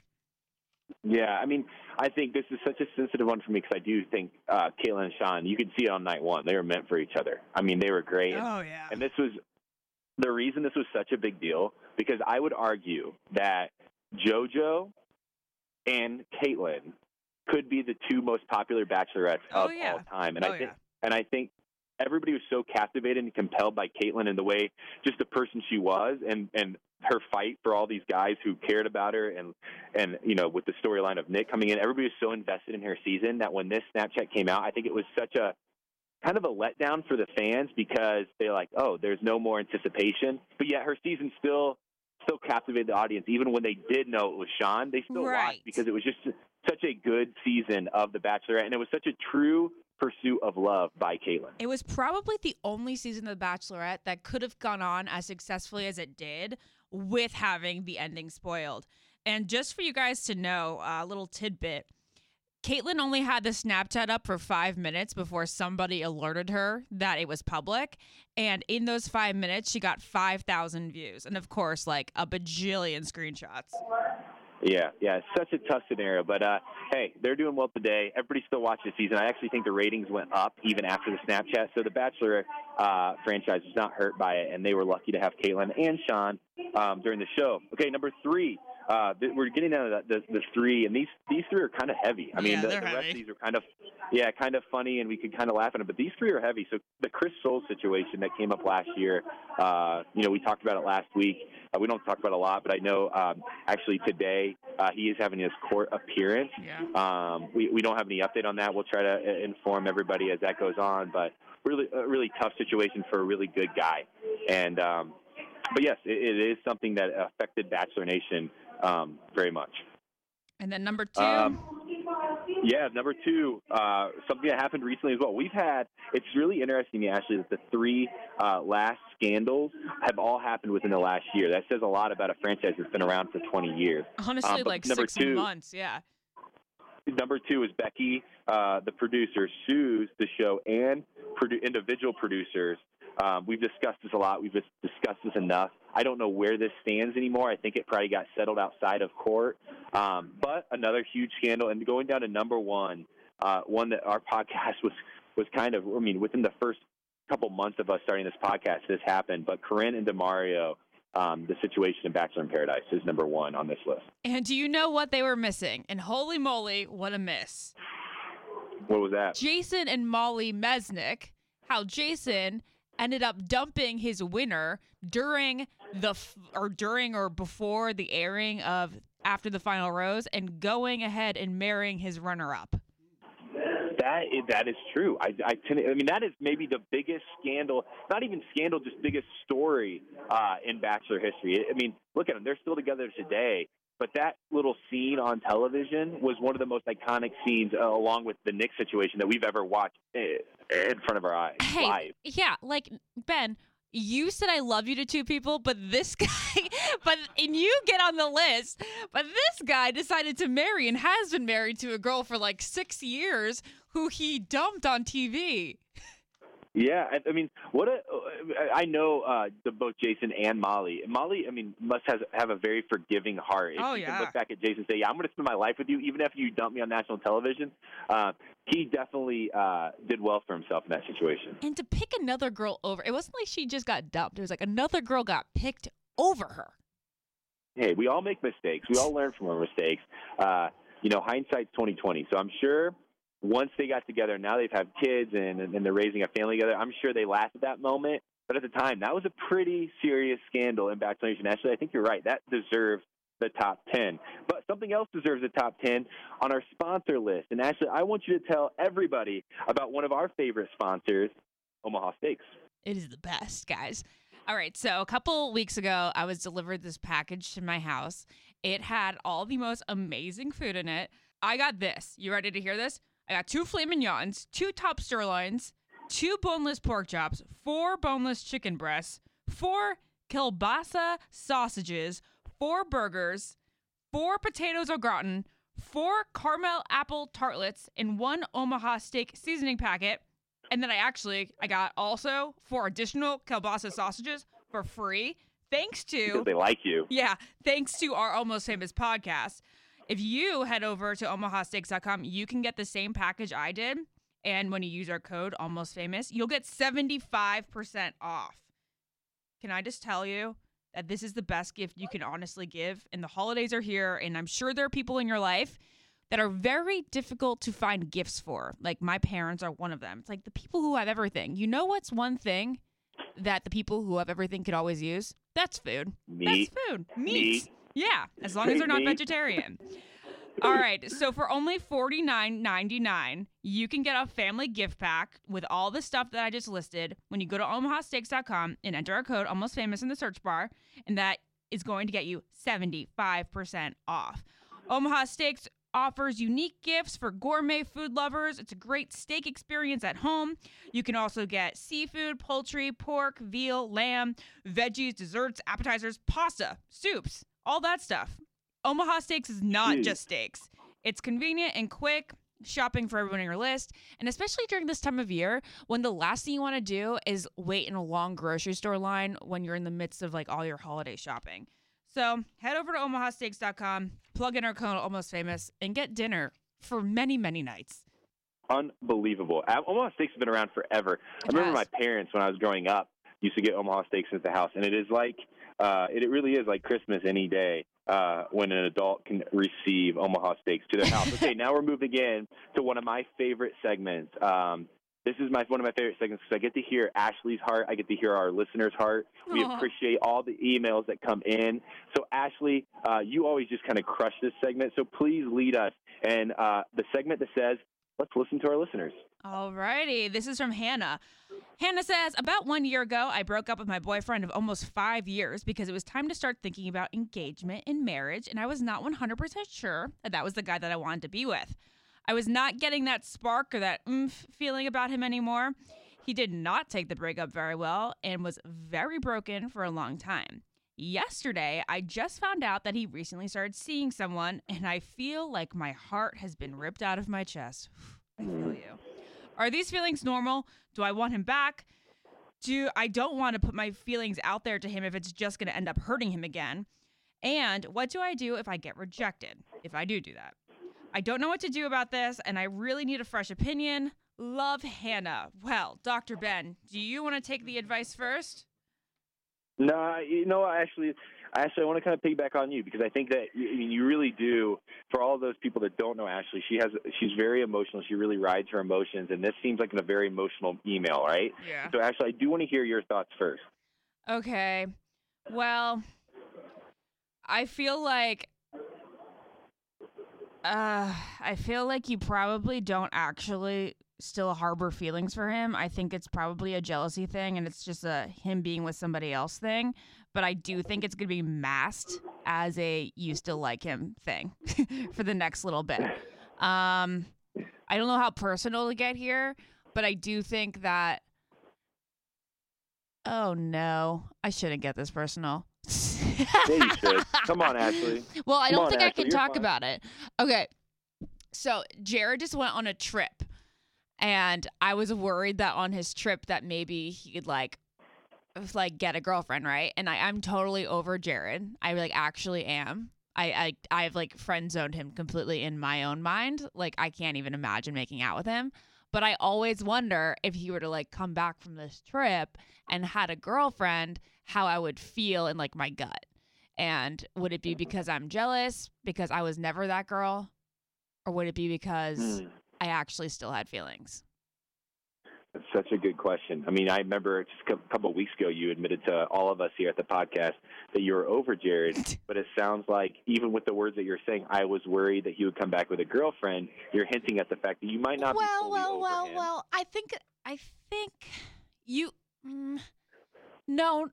Yeah, I mean, I think this is such a sensitive one for me because I do think Caitlyn and Sean, you could see it on night one. They were meant for each other. I mean, they were great. Oh, yeah. And this was the reason this was such a big deal, because I would argue that JoJo and Caitlyn could be the two most popular bachelorettes of all time. And I think everybody was so captivated and compelled by Caitlyn and the way, just the person she was, and her fight for all these guys who cared about her, and you know, with the storyline of Nick coming in, everybody was so invested in her season that when this Snapchat came out, I think it was such a kind of a letdown for the fans because they're like, oh, there's no more anticipation. But yet her season still captivated the audience. Even when they did know it was Sean, they still watched because it was just such a good season of The Bachelorette, and it was such a true pursuit of love by Caitlyn. It was probably the only season of The Bachelorette that could have gone on as successfully as it did with having the ending spoiled. And just for you guys to know, a little tidbit, Caitlyn only had the Snapchat up for 5 minutes before somebody alerted her that it was public. And in those 5 minutes, she got 5,000 views. And of course, like a bajillion screenshots. Yeah, it's such a tough scenario. But, hey, they're doing well today. Everybody still watched the season. I actually think the ratings went up even after the Snapchat. So the Bachelor franchise was not hurt by it, and they were lucky to have Caitlyn and Sean during the show. Okay, number 3. We're getting down to the 3, and these 3 are kind of heavy. I mean, the rest of these are kind of funny, and we could kind of laugh at them. But these 3 are heavy. So the Chris Soules situation that came up last year, we talked about it last week. We don't talk about it a lot, but I know actually today he is having his court appearance. Yeah. We don't have any update on that. We'll try to inform everybody as that goes on. But really, a really tough situation for a really good guy. And but yes, it is something that affected Bachelor Nation very much. And then number 2. Number 2, something that happened recently as well. It's really interesting to me, Ashley, that the 3 last scandals have all happened within the last year. That says a lot about a franchise that's been around for 20 years. Honestly, like 6 months, yeah. Number 2 is Becky, the producer, sues the show and individual producers. We've discussed this a lot. We've discussed this enough. I don't know where this stands anymore. I think it probably got settled outside of court. But another huge scandal. And going down to number 1, one that our podcast was kind of, within the first couple months of us starting this podcast, this happened. But Corinne and DeMario, the situation in Bachelor in Paradise is number 1 on this list. And do you know what they were missing? And holy moly, what a miss. What was that? Jason and Molly Mesnick. How Jason ended up dumping his winner during or before the airing of After the Final Rose and going ahead and marrying his runner-up. That is true. That is maybe the biggest scandal, not even scandal, just biggest story in Bachelor history. Look at them. They're still together today. But that little scene on television was one of the most iconic scenes, along with the Nick situation, that we've ever watched in front of our eyes. Hey, live. Yeah, like, Ben, you said I love you to 2 people, but this guy, and you get on the list, but this guy decided to marry and has been married to a girl for like 6 years who he dumped on TV. Yeah, I know both Jason and Molly. Molly, must have a very forgiving heart. If you can look back at Jason and say, yeah, I'm going to spend my life with you, even if you dump me on national television. He definitely did well for himself in that situation. And to pick another girl over, it wasn't like she just got dumped. It was like another girl got picked over her. Hey, we all make mistakes. We all learn from our mistakes. Hindsight's 20/20. So I'm sure once they got together, now they've had kids and they're raising a family together, I'm sure they laughed at that moment. But at the time, that was a pretty serious scandal in Bachelor Nation. Ashley, I think you're right. That deserves the top 10. But something else deserves the top 10 on our sponsor list. And Ashley, I want you to tell everybody about one of our favorite sponsors, Omaha Steaks. It is the best, guys. All right, so a couple weeks ago, I was delivered this package to my house. It had all the most amazing food in it. I got this. You ready to hear this? I got 2 filet mignons, 2 top sirloins, 2 boneless pork chops, 4 boneless chicken breasts, 4 kielbasa sausages, 4 burgers, 4 potatoes au gratin, 4 caramel apple tartlets, and 1 Omaha steak seasoning packet. And then I got also 4 additional kielbasa sausages for free. Thanks to... Because they like you. Yeah, thanks to our Almost Famous podcast. If you head over to omahasteaks.com, you can get the same package I did. And when you use our code Almost Famous, you'll get 75% off. Can I just tell you that this is the best gift you can honestly give? And the holidays are here, and I'm sure there are people in your life that are very difficult to find gifts for. Like, my parents are one of them. It's like the people who have everything. You know what's one thing that the people who have everything could always use? That's food. Meat. That's food. Meat. Yeah, as long as they're not vegetarian. All right, so for only $49.99, you can get a family gift pack with all the stuff that I just listed when you go to omahasteaks.com and enter our code Almost Famous in the search bar, and that is going to get you 75% off. Omaha Steaks offers unique gifts for gourmet food lovers. It's a great steak experience at home. You can also get seafood, poultry, pork, veal, lamb, veggies, desserts, appetizers, pasta, soups, all that stuff. Omaha Steaks is not just steaks. It's convenient and quick shopping for everyone on your list, and especially during this time of year when the last thing you want to do is wait in a long grocery store line when you're in the midst of like all your holiday shopping. So head over to omahasteaks.com, plug in our code Almost Famous, and get dinner for many, many nights. Unbelievable. Omaha Steaks has been around forever. I remember my parents, when I was growing up, used to get Omaha Steaks at the house, and it is like, it really is like Christmas any day when an adult can receive Omaha Steaks to their house. Okay, now we're moving in to one of my favorite segments. This is one of my favorite segments because I get to hear Ashley's heart. I get to hear our listeners' heart. We appreciate all the emails that come in. So, Ashley, you always just kind of crush this segment. So please lead us. And the segment that says, let's listen to our listeners. All righty. This is from Hannah. Hannah says, about 1 year ago, I broke up with my boyfriend of almost 5 years because it was time to start thinking about engagement and marriage, and I was not 100% sure that was the guy that I wanted to be with. I was not getting that spark or that oomph feeling about him anymore. He did not take the breakup very well and was very broken for a long time. Yesterday, I just found out that he recently started seeing someone, and I feel like my heart has been ripped out of my chest. I feel you. Are these feelings normal? Do I want him back? I don't want to put my feelings out there to him if it's just going to end up hurting him again. And what do I do if I get rejected? If I do that. I don't know what to do about this, and I really need a fresh opinion. Love, Hannah. Well, Dr. Ben, do you want to take the advice first? No, actually, I want to kind of piggyback on you because I think that you really do. For all of those people that don't know Ashley, she's very emotional. She really rides her emotions, and this seems like a very emotional email, right? Yeah. So, Ashley, I do want to hear your thoughts first. Okay. Well, I feel like you probably don't actually still harbor feelings for him. I think it's probably a jealousy thing, and it's just a him being with somebody else thing. But I do think it's going to be masked as a you still like him thing for the next little bit. I don't know how personal to get here, but I do think that. Oh no, I shouldn't get this personal. Yeah, you should. Come on, Ashley. Well, I don't think I can talk about it. Okay, so Jared just went on a trip. And I was worried that on his trip that maybe he'd like get a girlfriend, right? And I'm totally over Jared. I actually am. I've like friend zoned him completely in my own mind. Like I can't even imagine making out with him. But I always wonder if he were to like come back from this trip and had a girlfriend, how I would feel in like my gut. And would it be because I'm jealous because I was never that girl? Or would it be because I actually still had feelings? That's such a good question. I mean, I remember just a couple of weeks ago you admitted to all of us here at the podcast that you were over Jared, but it sounds like even with the words that you're saying, I was worried that he would come back with a girlfriend. You're hinting at the fact that you might not be fully over him. Well. I think you. No.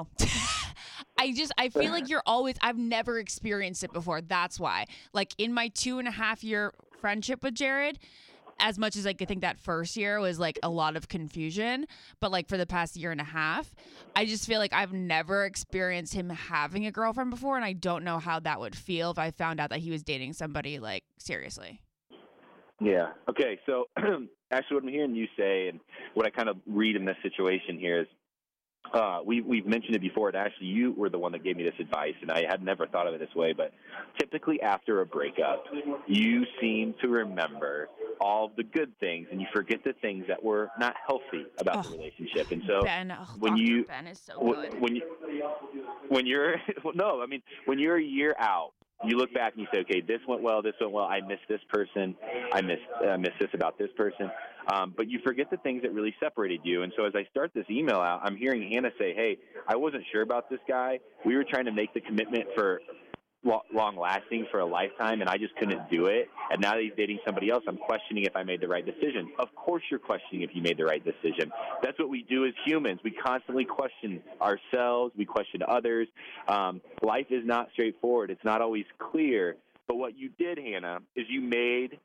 I feel like you're always. I've never experienced it before. That's why. Like in my 2.5-year friendship with Jared, as much as I could think that first year was like a lot of confusion, but like for the past year and a half, I just feel like I've never experienced him having a girlfriend before, and I don't know how that would feel if I found out that he was dating somebody like seriously. Yeah. Okay. So actually what I'm hearing you say and what I kind of read in this situation here is we've mentioned it before, and actually you were the one that gave me this advice, and I had never thought of it this way, but typically after a breakup, you seem to remember all the good things, and you forget the things that were not healthy about the relationship. And so Ben, Ben is so good. When you're no, I mean, when you're a year out, you look back and you say, okay, this went well, I missed this person, I missed this about this person. But you forget the things that really separated you. And so as I start this email out, I'm hearing Hannah say, hey, I wasn't sure about this guy. We were trying to make the commitment for long-lasting for a lifetime, and I just couldn't do it. And now that he's dating somebody else, I'm questioning if I made the right decision. Of course you're questioning if you made the right decision. That's what we do as humans. We constantly question ourselves. We question others. Life is not straightforward. It's not always clear. But what you did, Hannah, is you made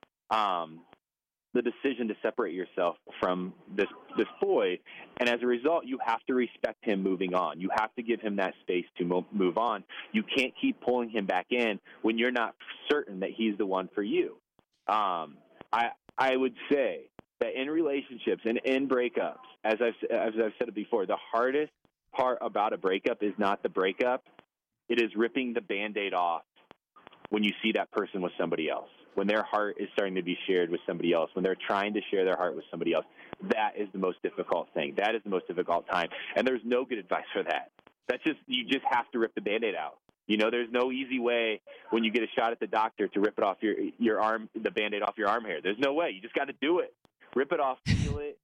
the decision to separate yourself from this boy, and as a result, you have to respect him moving on. You have to give him that space to move on. You can't keep pulling him back in when you're not certain that he's the one for you. I would say that in relationships and in breakups, as I've said it before, the hardest part about a breakup is not the breakup. It is ripping the Band-Aid off when you see that person with somebody else, when their heart is starting to be shared with somebody else, when they're trying to share their heart with somebody else. That is the most difficult thing. That is the most difficult time. And there's no good advice for that. You just have to rip the Band-Aid out. You know, there's no easy way when you get a shot at the doctor to rip it off your arm, the Band-Aid off your arm hair. There's no way. You just got to do it. Rip it off, feel it,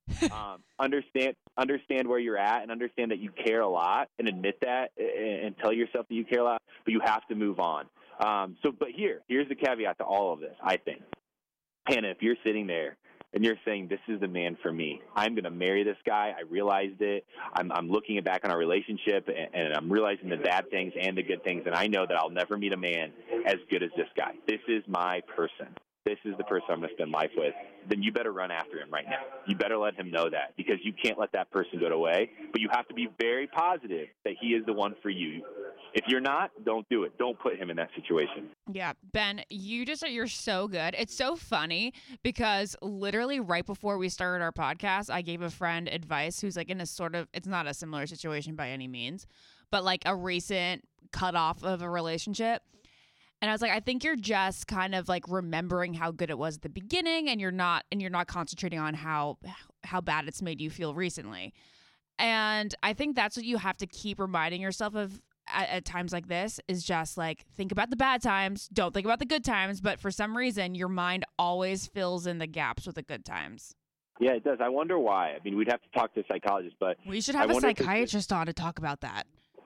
understand where you're at, and understand that you care a lot, and admit that, and tell yourself that you care a lot, but you have to move on. But here's the caveat to all of this, I think. Hannah, if you're sitting there and you're saying, this is the man for me, I'm going to marry this guy, I realized it, I'm looking back on our relationship, and I'm realizing the bad things and the good things, and I know that I'll never meet a man as good as this guy. This is my person. This is the person I'm going to spend life with. Then you better run after him right now. You better let him know that, because you can't let that person go away. But you have to be very positive that he is the one for you. If you're not, don't do it. Don't put him in that situation. Yeah, Ben, you're so good. It's so funny because literally right before we started our podcast, I gave a friend advice who's like in a sort of, it's not a similar situation by any means, but like a recent cutoff of a relationship. And I was like, I think you're just kind of like remembering how good it was at the beginning, and you're not concentrating on how bad it's made you feel recently. And I think that's what you have to keep reminding yourself of at times like this, is just like, think about the bad times, don't think about the good times. But for some reason, your mind always fills in the gaps with the good times. Yeah, it does. I wonder why. I mean, we'd have to talk to a psychologist, but we should have a psychiatrist on to talk about that.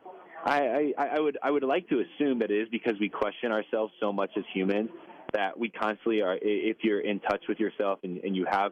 I would like to assume that it is because we question ourselves so much as humans, that we constantly are. If you're in touch with yourself and you have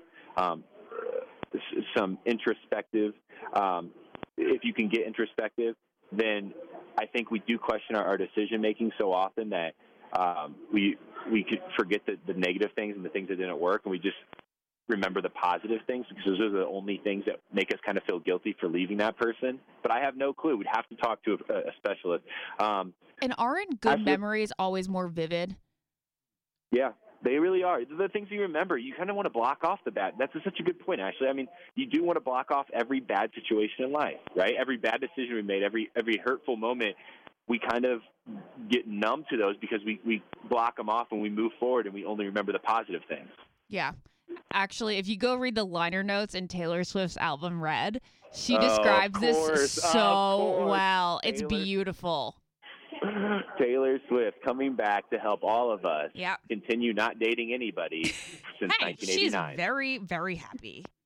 some introspective, if you can get introspective, then I think we do question our decision making so often that we could forget the negative things and the things that didn't work, and we just remember the positive things, because those are the only things that make us kind of feel guilty for leaving that person. But I have no clue. We'd have to talk to a specialist. And aren't good memories always more vivid? Yeah, they really are. The things you remember, you kind of want to block off the bad. That's such a good point, Ashley. I mean, you do want to block off every bad situation in life, right? Every bad decision we made, every hurtful moment, we kind of get numb to those because we block them off and we move forward and we only remember the positive things. Yeah. Actually, if you go read the liner notes in Taylor Swift's album Red, she describes this so well. It's beautiful. Taylor Swift coming back to help all of us continue not dating anybody since 1989. She's very, very happy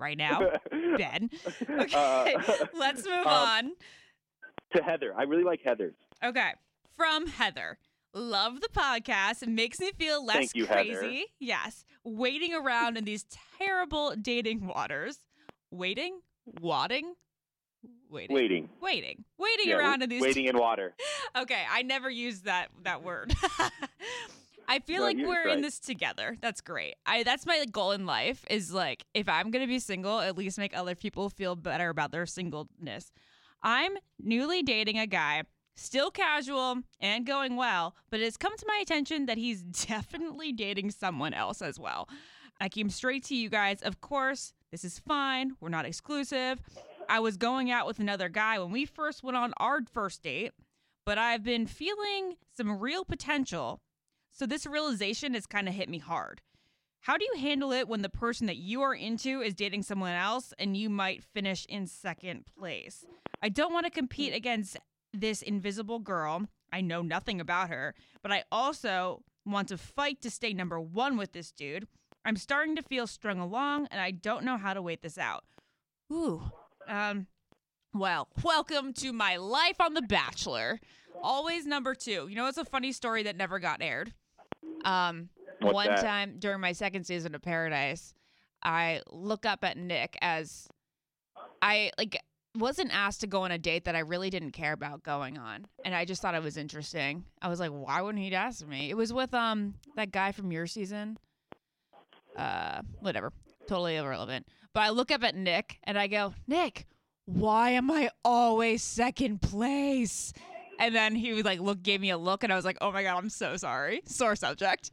right now, Ben. Okay, let's move on. To Heather. I really like Heather's. Okay, from Heather. Love the podcast. It makes me feel less Thank you, crazy. Heather. Yes, waiting around in these terrible dating waters. Waiting? Wadding? Waiting Yeah, around in these waiting in water. Okay, I never used that word. I feel No, like you're we're in right. this together. That's great. That's my goal in life is like if I'm going to be single, at least make other people feel better about their singleness. I'm newly dating a guy, still casual and going well, but it's come to my attention that he's definitely dating someone else as well. I came straight to you guys. Of course, this is fine. We're not exclusive. I was going out with another guy when we first went on our first date, but I've been feeling some real potential. So this realization has kind of hit me hard. How do you handle it when the person that you are into is dating someone else and you might finish in second place? I don't want to compete against this invisible girl. I know nothing about her, but I also want to fight to stay number one with this dude. I'm starting to feel strung along and I don't know how to wait this out. Ooh. Well, welcome to my life on The Bachelor. Always number two. You know, it's a funny story that never got aired. What's One that? time during my second season of Paradise, I look up at Nick as I wasn't asked to go on a date that I really didn't care about going on, and I just thought it was interesting. I was like, why wouldn't he ask me? It was with that guy from your season. Whatever, totally irrelevant. But I look up at Nick and I go, Nick, why am I always second place? And then he was like, gave me a look, and I was like, oh my God, I'm so sorry. Sore subject.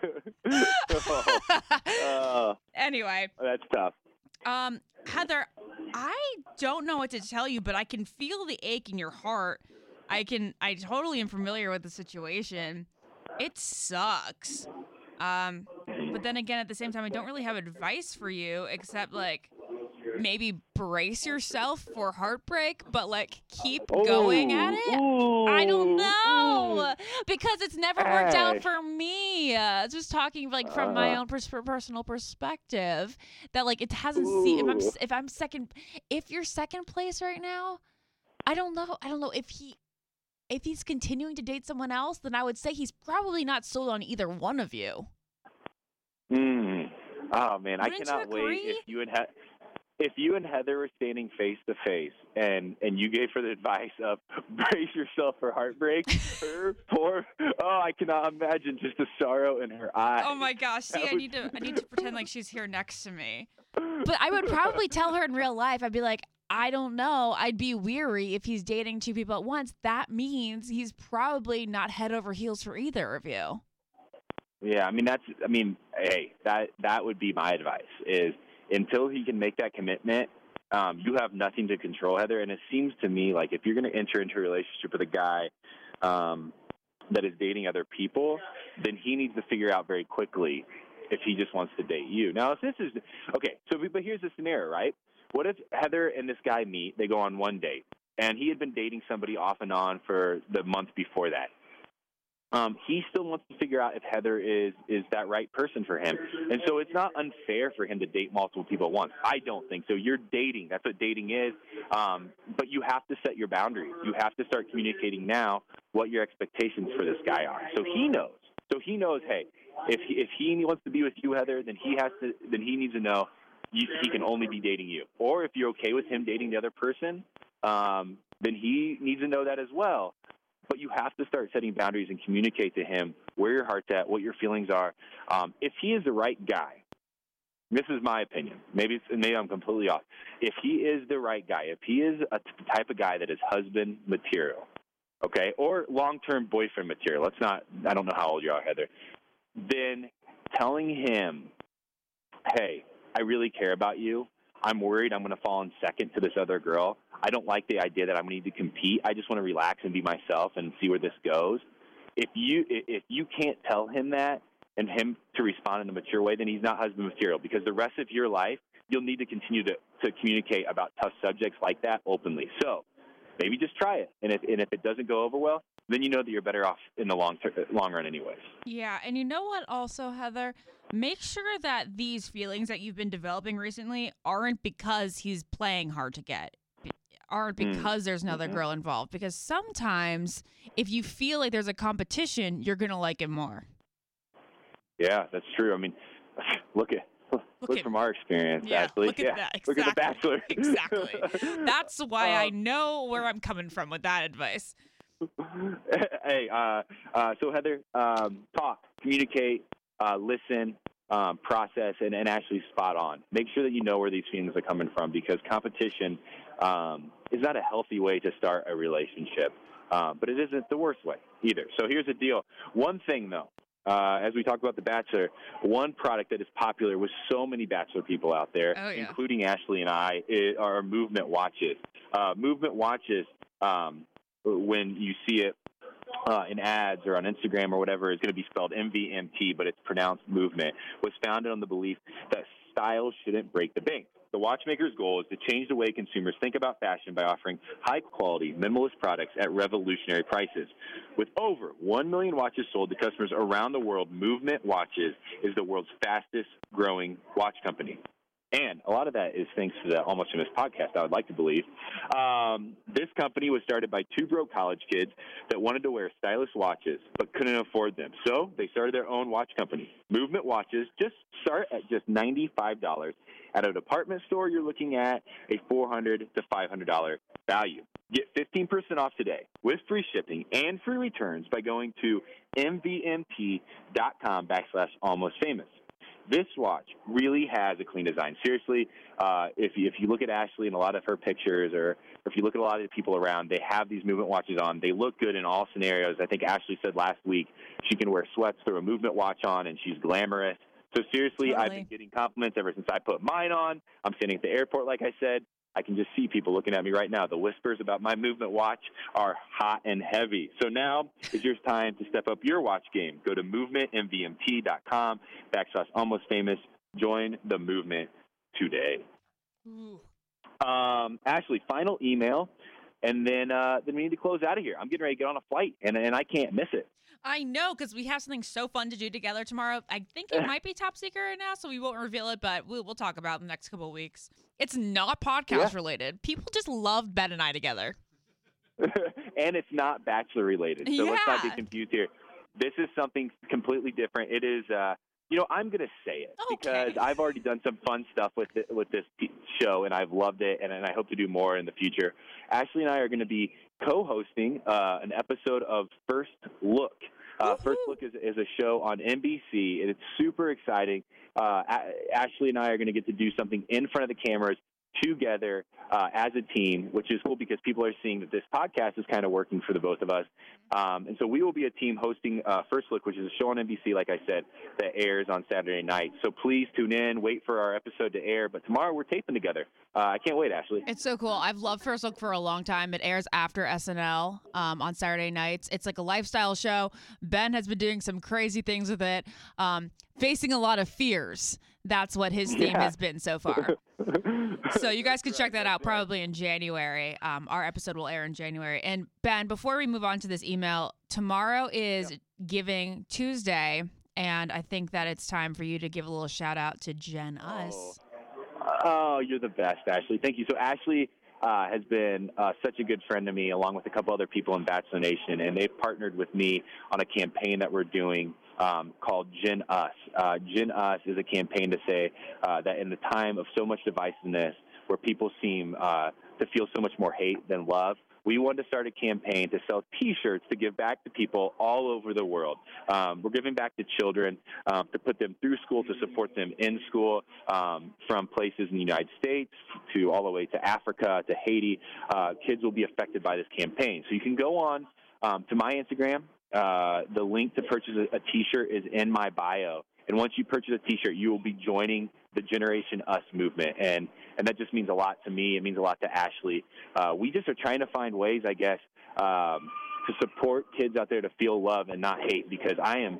Anyway. That's tough. Heather, I don't know what to tell you, but I can feel the ache in your heart. I totally am familiar with the situation. It sucks. But then again, at the same time, I don't really have advice for you except like maybe brace yourself for heartbreak, but like keep going at it. I don't know because it's never worked out for me. Just talking like from my own personal perspective, that like it hasn't seen. If you're second place right now, I don't know if he's continuing to date someone else, then I would say he's probably not sold on either one of you. Oh man, I Wouldn't cannot you wait if you and Heather were standing face to face and you gave her the advice of brace yourself for heartbreak. I cannot imagine just the sorrow in her eyes. Oh my gosh! See, I need to pretend like she's here next to me. But I would probably tell her in real life. I'd be like, I don't know. I'd be weary if he's dating two people at once. That means he's probably not head over heels for either of you. Yeah, hey, that would be my advice is until he can make that commitment, you have nothing to control, Heather. And it seems to me like if you're going to enter into a relationship with a guy that is dating other people, then he needs to figure out very quickly if he just wants to date you. Now, if this is – okay, but here's the scenario, right? What if Heather and this guy meet, they go on one date, and he had been dating somebody off and on for the month before that? He still wants to figure out if Heather is that right person for him. And so it's not unfair for him to date multiple people at once. I don't think so. You're dating. That's what dating is. But you have to set your boundaries. You have to start communicating now what your expectations for this guy are. So he knows. Hey, if he wants to be with you, Heather, then he needs to know he can only be dating you. Or if you're okay with him dating the other person, then he needs to know that as well. But you have to start setting boundaries and communicate to him where your heart's at, what your feelings are. If he is the right guy, this is my opinion. Maybe I'm completely off. If he is the right guy, if he is a type of guy that is husband material, okay, or long-term boyfriend material, I don't know how old you are, Heather, then telling him, hey, I really care about you. I'm worried I'm going to fall in second to this other girl. I don't like the idea that I'm going to need to compete. I just want to relax and be myself and see where this goes. If you can't tell him that and him to respond in a mature way, then he's not husband material, because the rest of your life you'll need to continue to communicate about tough subjects like that openly. So maybe just try it. And if it doesn't go over well, then you know that you're better off in the long run anyways. Yeah, and you know what also, Heather? Make sure that these feelings that you've been developing recently aren't because he's playing hard to get, aren't because there's another girl involved. Because sometimes if you feel like there's a competition, you're going to like him more. Yeah, that's true. I mean, look from our experience, yeah, Ashley. Look at that. Exactly. Look at The Bachelor. Exactly. That's why I know where I'm coming from with that advice. Hey, so Heather, talk, communicate, listen, process, and Ashley's spot on. Make sure that you know where these feelings are coming from, because competition is not a healthy way to start a relationship, but it isn't the worst way either. So here's the deal. One thing, though, as we talk about The Bachelor, one product that is popular with so many Bachelor people out there, including Ashley and I, are movement watches. Movement watches, when you see it in ads or on Instagram or whatever, is going to be spelled MVMT, but it's pronounced movement, was founded on the belief that style shouldn't break the bank. The watchmaker's goal is to change the way consumers think about fashion by offering high-quality, minimalist products at revolutionary prices. With over 1 million watches sold to customers around the world, Movement Watches is the world's fastest-growing watch company. And a lot of that is thanks to the Almost Famous podcast, I would like to believe. This company was started by two broke college kids that wanted to wear stylish watches but couldn't afford them. So they started their own watch company. Movement Watches just start at just $95. At a department store, you're looking at a $400 to $500 value. Get 15% off today with free shipping and free returns by going to mvmt.com/almostfamous. This watch really has a clean design. Seriously, if you look at Ashley and a lot of her pictures, or if you look at a lot of the people around, they have these movement watches on. They look good in all scenarios. I think Ashley said last week she can wear sweats through a movement watch on, and she's glamorous. So seriously, Totally. I've been getting compliments ever since I put mine on. I'm standing at the airport, like I said. I can just see people looking at me right now. The whispers about my movement watch are hot and heavy. So now is your time to step up your watch game. Go to movementmvmt.com/almostfamous. Join the movement today. Ooh. Ashley, final email, and then we need to close out of here. I'm getting ready to get on a flight, and I can't miss it. I know, because we have something so fun to do together tomorrow. I think it might be top secret right now, so we won't reveal it, but we'll talk about it in the next couple of weeks. It's not podcast related. People just love Ben and I together. And it's not Bachelor related. So let's not get confused here. This is something completely different. It is, I'm going to say it because I've already done some fun stuff with this show, and I've loved it, and I hope to do more in the future. Ashley and I are going to be co-hosting an episode of First Look. First Look is a show on NBC, and it's super exciting. Ashley and I are going to get to do something in front of the cameras together as a team, which is cool because people are seeing that this podcast is kind of working for the both of us. And so we will be a team hosting First Look, which is a show on NBC, like I said, that airs on Saturday night. So please tune in, wait for our episode to air. But tomorrow we're taping together. I can't wait, Ashley. It's so cool. I've loved First Look for a long time. It airs after SNL on Saturday nights. It's like a lifestyle show. Ben has been doing some crazy things with it, facing a lot of fears. That's what his theme has been so far. So you guys can check that out probably in January. Our episode will air in January. And Ben, before we move on to this email, tomorrow is Giving Tuesday, and I think that it's time for you to give a little shout out to Jen Us. Oh, you're the best, Ashley. Thank you. So Ashley has been such a good friend to me, along with a couple other people in Bachelor Nation, and they've partnered with me on a campaign that we're doing called Jen Us. Jen Us is a campaign to say that in the time of so much divisiveness, where people seem to feel so much more hate than love, we wanted to start a campaign to sell T-shirts to give back to people all over the world. We're giving back to children to put them through school, to support them in school, from places in the United States to all the way to Africa, to Haiti. Kids will be affected by this campaign. So you can go on to my Instagram. The link to purchase a T-shirt is in my bio. And once you purchase a T-shirt, you will be joining the Generation Us movement. And that just means a lot to me. It means a lot to Ashley. We just are trying to find ways, I guess, to support kids out there to feel love and not hate, because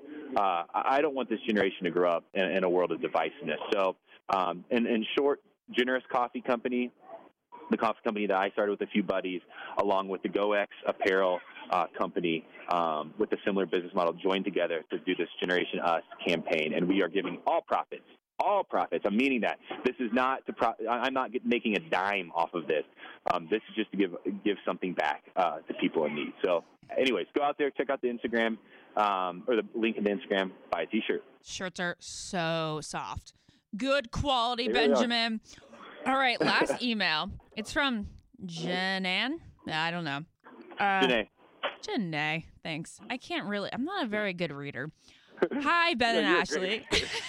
I don't want this generation to grow up in a world of divisiveness. So, in short, Generous Coffee Company, the coffee company that I started with a few buddies, along with the GoX apparel company with a similar business model, joined together to do this Generation Us campaign, and we are giving all profits. I'm meaning that. This is not I'm not making a dime off of this. This is just to give something back to people in need. So, anyways, go out there, check out the Instagram or the link in the Instagram, buy a T-shirt. Shirts are so soft. Good quality, Benjamin. All right, last email. It's from Janan. I don't know. Janae, thanks. I'm not a very good reader. Hi, Ben and Ashley.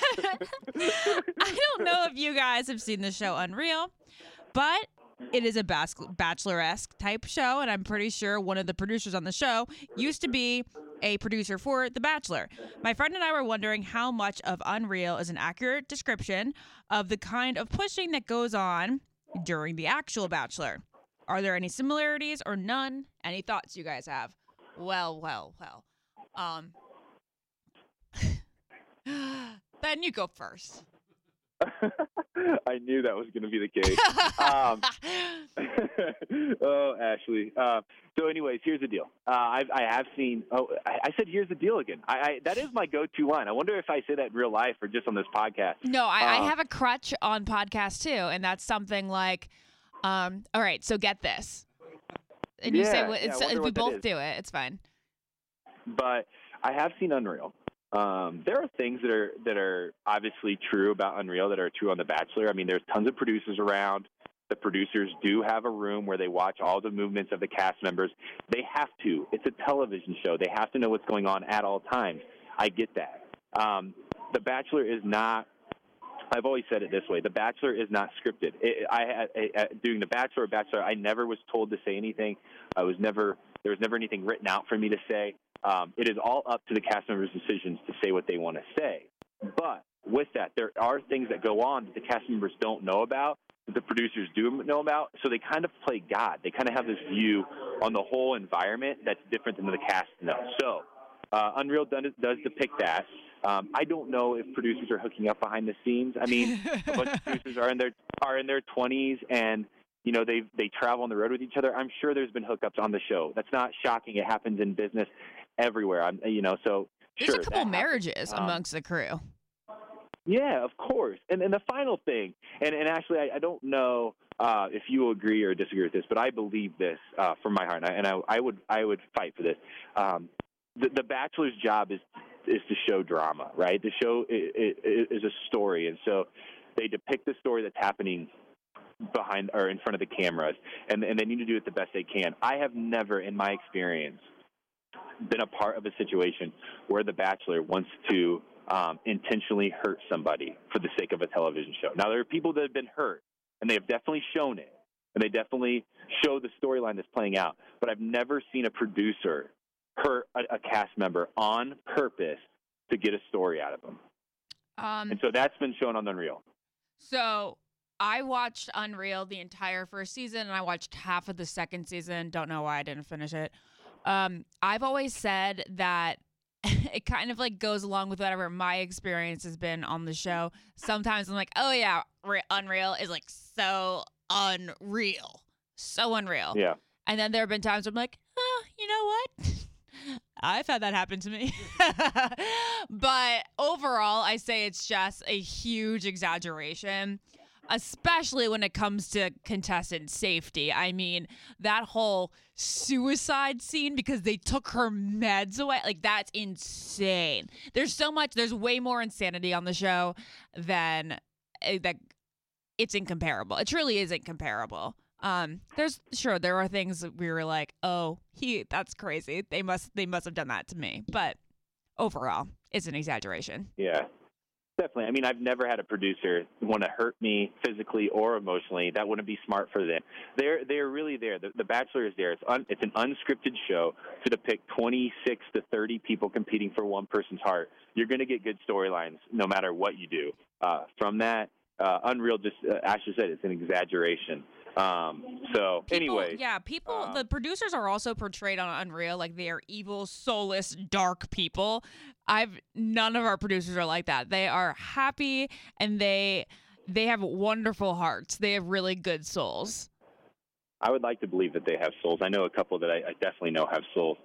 I don't know if you guys have seen the show Unreal, but it is a Bachelor-esque type show, and I'm pretty sure one of the producers on the show used to be a producer for The Bachelor. My friend and I were wondering how much of Unreal is an accurate description of the kind of pushing that goes on during the actual Bachelor. Are there any similarities or none? Any thoughts you guys have? Well. Ben, you go first. I knew that was going to be the case. Oh, Ashley. So anyways, here's the deal. I have seen – I said here's the deal again. That is my go-to line. I wonder if I say that in real life or just on this podcast. No, I have a crutch on podcasts too, and that's something like, all right, so get this. And you say we both do it. It's fine. But I have seen Unreal. There are things that are obviously true about Unreal that are true on The Bachelor. I mean, there's tons of producers around. The producers do have a room where they watch all the movements of the cast members. They have to. It's a television show. They have to know what's going on at all times. I get that. The Bachelor is not – I've always said it this way. The Bachelor is not scripted. Doing The Bachelor or Bachelor, I never was told to say anything. There was never anything written out for me to say. It is all up to the cast members' decisions to say what they want to say. But with that, there are things that go on that the cast members don't know about, that the producers do know about, so they kind of play God. They kind of have this view on the whole environment that's different than the cast knows. So Unreal does depict that. I don't know if producers are hooking up behind the scenes. I mean, a bunch of producers are in their 20s and you know, they travel on the road with each other. I'm sure there's been hookups on the show. That's not shocking. It happens in business everywhere. So there's sure, a couple marriages amongst the crew. Yeah, of course. And the final thing, and Ashley, I don't know if you agree or disagree with this, but I believe this from my heart, and I would fight for this. The Bachelor's job is to show drama, right? The show is a story, and so they depict the story that's happening behind or in front of the cameras, and they need to do it the best they can. I have never, in my experience, been a part of a situation where the Bachelor wants to intentionally hurt somebody for the sake of a television show. Now, there are people that have been hurt, and they have definitely shown it, and they definitely show the storyline that's playing out, but I've never seen a producer hurt a cast member on purpose to get a story out of them. And so that's been shown on Unreal. So I watched Unreal the entire first season, and I watched half of the second season. Don't know why I didn't finish it. I've always said that it kind of like goes along with whatever my experience has been on the show. Sometimes I'm like, oh yeah, Unreal is like so unreal. So unreal. Yeah. And then there have been times where I'm like, you know what? I've had that happen to me. But overall, I say it's just a huge exaggeration, especially when it comes to contestant safety. I mean, that whole suicide scene because they took her meds away, like that's insane. There's way more insanity on the show than that. It's incomparable. It truly is incomparable. There are things that we were like, oh, that's crazy. They must have done that to me. But overall, it's an exaggeration. Yeah, definitely. I mean, I've never had a producer want to hurt me physically or emotionally. That wouldn't be smart for them. They're really there. The Bachelor is there. It's an unscripted show to depict 26 to 30 people competing for one person's heart. You're going to get good storylines no matter what you do. From that, Unreal, just Ashley said, it's an exaggeration. Anyway. Yeah, the producers are also portrayed on Unreal like they are evil, soulless, dark people. None of our producers are like that. They are happy and they have wonderful hearts. They have really good souls. I would like to believe that they have souls. I know a couple that I definitely know have souls.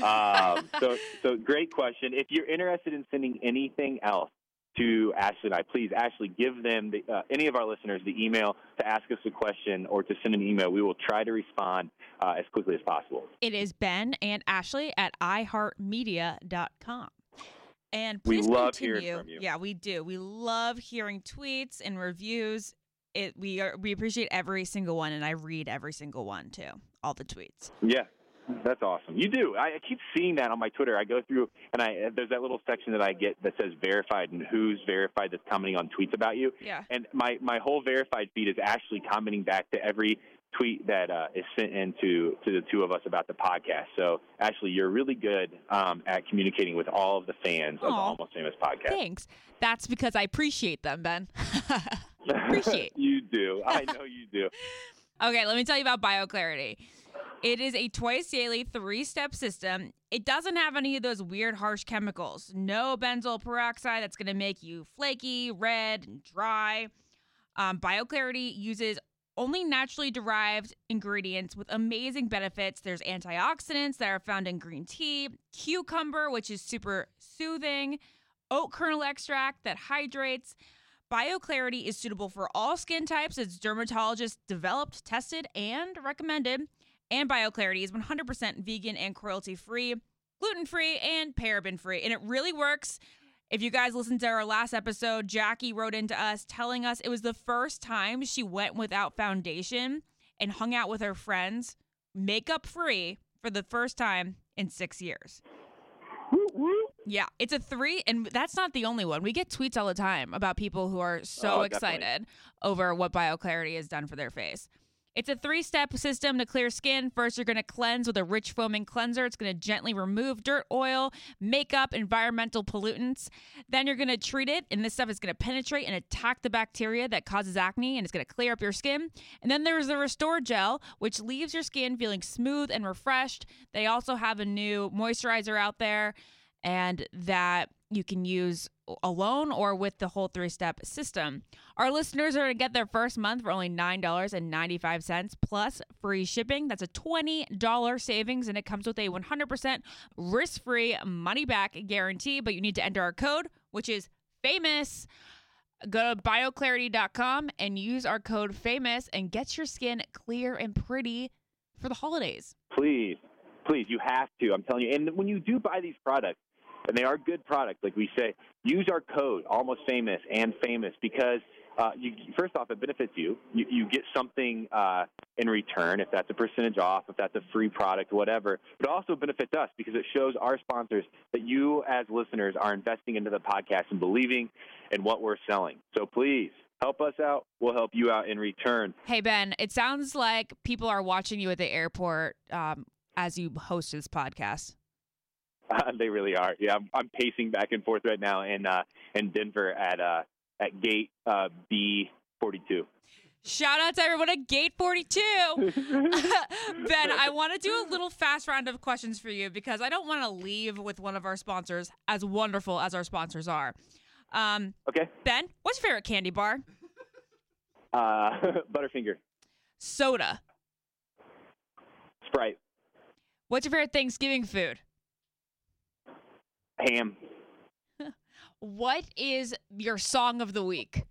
So great question. If you're interested in sending anything else to Ashley and I, please, Ashley, give them, any of our listeners, the email to ask us a question or to send an email. We will try to respond as quickly as possible. It is Ben and Ashley at iHeartMedia.com. And we please love continue. hearing from you. Yeah, we do. We love hearing tweets and reviews. We appreciate every single one, and I read every single one too, all the tweets. Yeah, that's awesome. You do. I keep seeing that on my Twitter. I go through, and there's that little section that I get that says verified and who's verified that's commenting on tweets about you. Yeah. And my whole verified feed is actually commenting back to every tweet that is sent into the two of us about the podcast. So, Ashley, you're really good at communicating with all of the fans of the Almost Famous podcast. Thanks. That's because I appreciate them, Ben. Appreciate. You do. I know you do. Okay, let me tell you about BioClarity. It is a twice daily 3-step system. It doesn't have any of those weird, harsh chemicals. No benzoyl peroxide that's going to make you flaky, red, and dry. BioClarity uses only naturally derived ingredients with amazing benefits. There's antioxidants that are found in green tea, cucumber, which is super soothing, oat kernel extract that hydrates. BioClarity is suitable for all skin types. It's dermatologist developed, tested, and recommended. And BioClarity is 100% vegan and cruelty-free, gluten-free, and paraben-free. And it really works. If you guys listened to our last episode, Jackie wrote into us telling us it was the first time she went without foundation and hung out with her friends, makeup-free, for the first time in 6 years. Yeah, it's a 3, and that's not the only one. We get tweets all the time about people who are so excited over what BioClarity has done for their face. It's a 3-step system to clear skin. First, you're going to cleanse with a rich foaming cleanser. It's going to gently remove dirt, oil, makeup, environmental pollutants. Then you're going to treat it, and this stuff is going to penetrate and attack the bacteria that causes acne, and it's going to clear up your skin. And then there's the Restore Gel, which leaves your skin feeling smooth and refreshed. They also have a new moisturizer out there, and that you can use alone or with the whole 3-step system. Our listeners are going to get their first month for only $9.95 plus free shipping. That's a $20 savings, and it comes with a 100% risk-free money-back guarantee, but you need to enter our code, which is FAMOUS. Go to bioclarity.com and use our code FAMOUS and get your skin clear and pretty for the holidays. Please, you have to. I'm telling you. And when you do buy these products, and they are good products, like we say, use our code, Almost Famous and Famous, because first off, it benefits you. You get something in return, if that's a percentage off, if that's a free product, whatever. But it also benefits us because it shows our sponsors that you as listeners are investing into the podcast and believing in what we're selling. So please, help us out. We'll help you out in return. Hey, Ben, it sounds like people are watching you at the airport as you host this podcast. They really are. Yeah, I'm pacing back and forth right now in Denver at gate B42. Shout out to everyone at gate 42. Ben, I want to do a little fast round of questions for you because I don't want to leave with one of our sponsors, as wonderful as our sponsors are. Okay. Ben, what's your favorite candy bar? Butterfinger. Soda. Sprite. What's your favorite Thanksgiving food? Ham. What is your song of the week?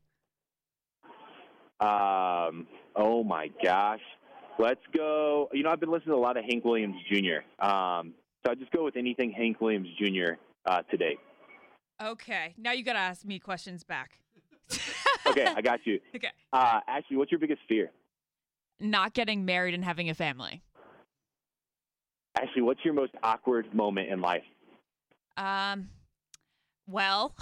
Oh my gosh. Let's go. I've been listening to a lot of Hank Williams Jr. So I'll just go with anything Hank Williams Jr. Today. Okay. Now you got to ask me questions back. Okay, I got you. Okay. Ashley, what's your biggest fear? Not getting married and having a family. Ashley, what's your most awkward moment in life? Well,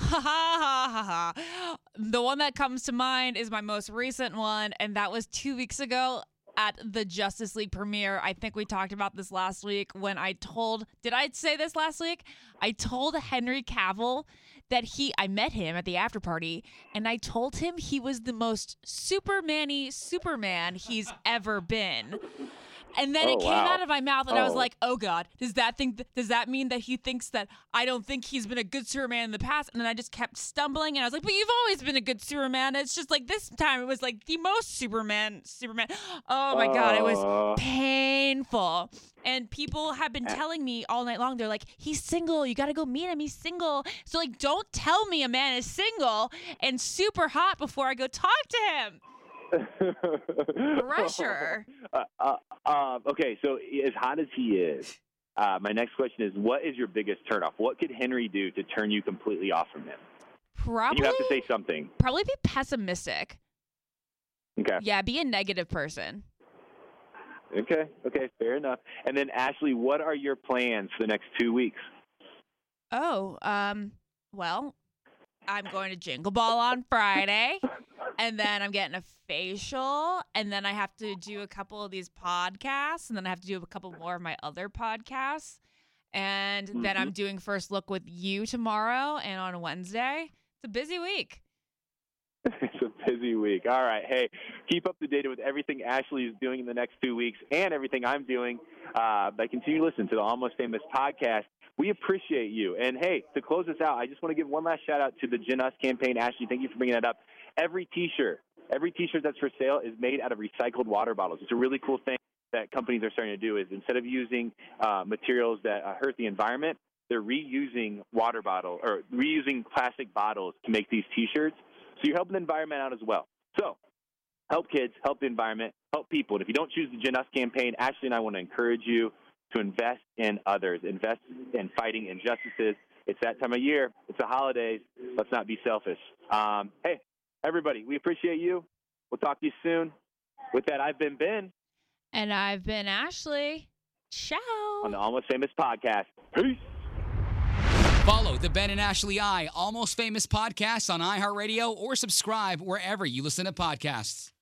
the one that comes to mind is my most recent one, and that was 2 weeks ago at the Justice League premiere. I think we talked about this last week when did I say this last week? I told Henry Cavill that I met him at the after party, and I told him he was the most Superman he's ever been. And then it came out of my mouth, and I was Oh. like, "Oh God, does that mean that he thinks that I don't think he's been a good Superman in the past?" And then I just kept stumbling, and I was like, "But you've always been a good Superman." It's just like this time, it was like the most Superman. Oh my God, it was painful. And people have been telling me all night long, they're like, "He's single. You got to go meet him. He's single." So like, don't tell me a man is single and super hot before I go talk to him. Pressure. Okay, so as hot as he is, my next question is, what is your biggest turnoff? What could Henry do to turn you completely off from him? Probably. You have to say something. Probably be pessimistic. Okay. Yeah, be a negative person. Okay, fair enough. And then, Ashley, what are your plans for the next 2 weeks? Oh, well, I'm going to Jingle Ball on Friday, and then I'm getting a facial, and then I have to do a couple of these podcasts, and then I have to do a couple more of my other podcasts, and then I'm doing First Look with you tomorrow and on Wednesday. It's a busy week. It's a busy week. All right. Hey, keep up to date with everything Ashley is doing in the next 2 weeks and everything I'm doing by continuing to listen to the Almost Famous podcast. We appreciate you. And, hey, to close this out, I just want to give one last shout-out to the Gen Us campaign. Ashley, thank you for bringing that up. Every T-shirt that's for sale is made out of recycled water bottles. It's a really cool thing that companies are starting to do is instead of using materials that hurt the environment, they're reusing reusing plastic bottles to make these T-shirts. So you're helping the environment out as well. So help kids, help the environment, help people. And if you don't choose the Gen Us campaign, Ashley and I want to encourage you to invest in others, invest in fighting injustices. It's that time of year. It's the holidays. Let's not be selfish. Hey, everybody, we appreciate you. We'll talk to you soon. With that, I've been Ben. And I've been Ashley. Ciao. On the Almost Famous podcast. Peace. Follow the Ben and Ashley I Almost Famous podcast on iHeartRadio or subscribe wherever you listen to podcasts.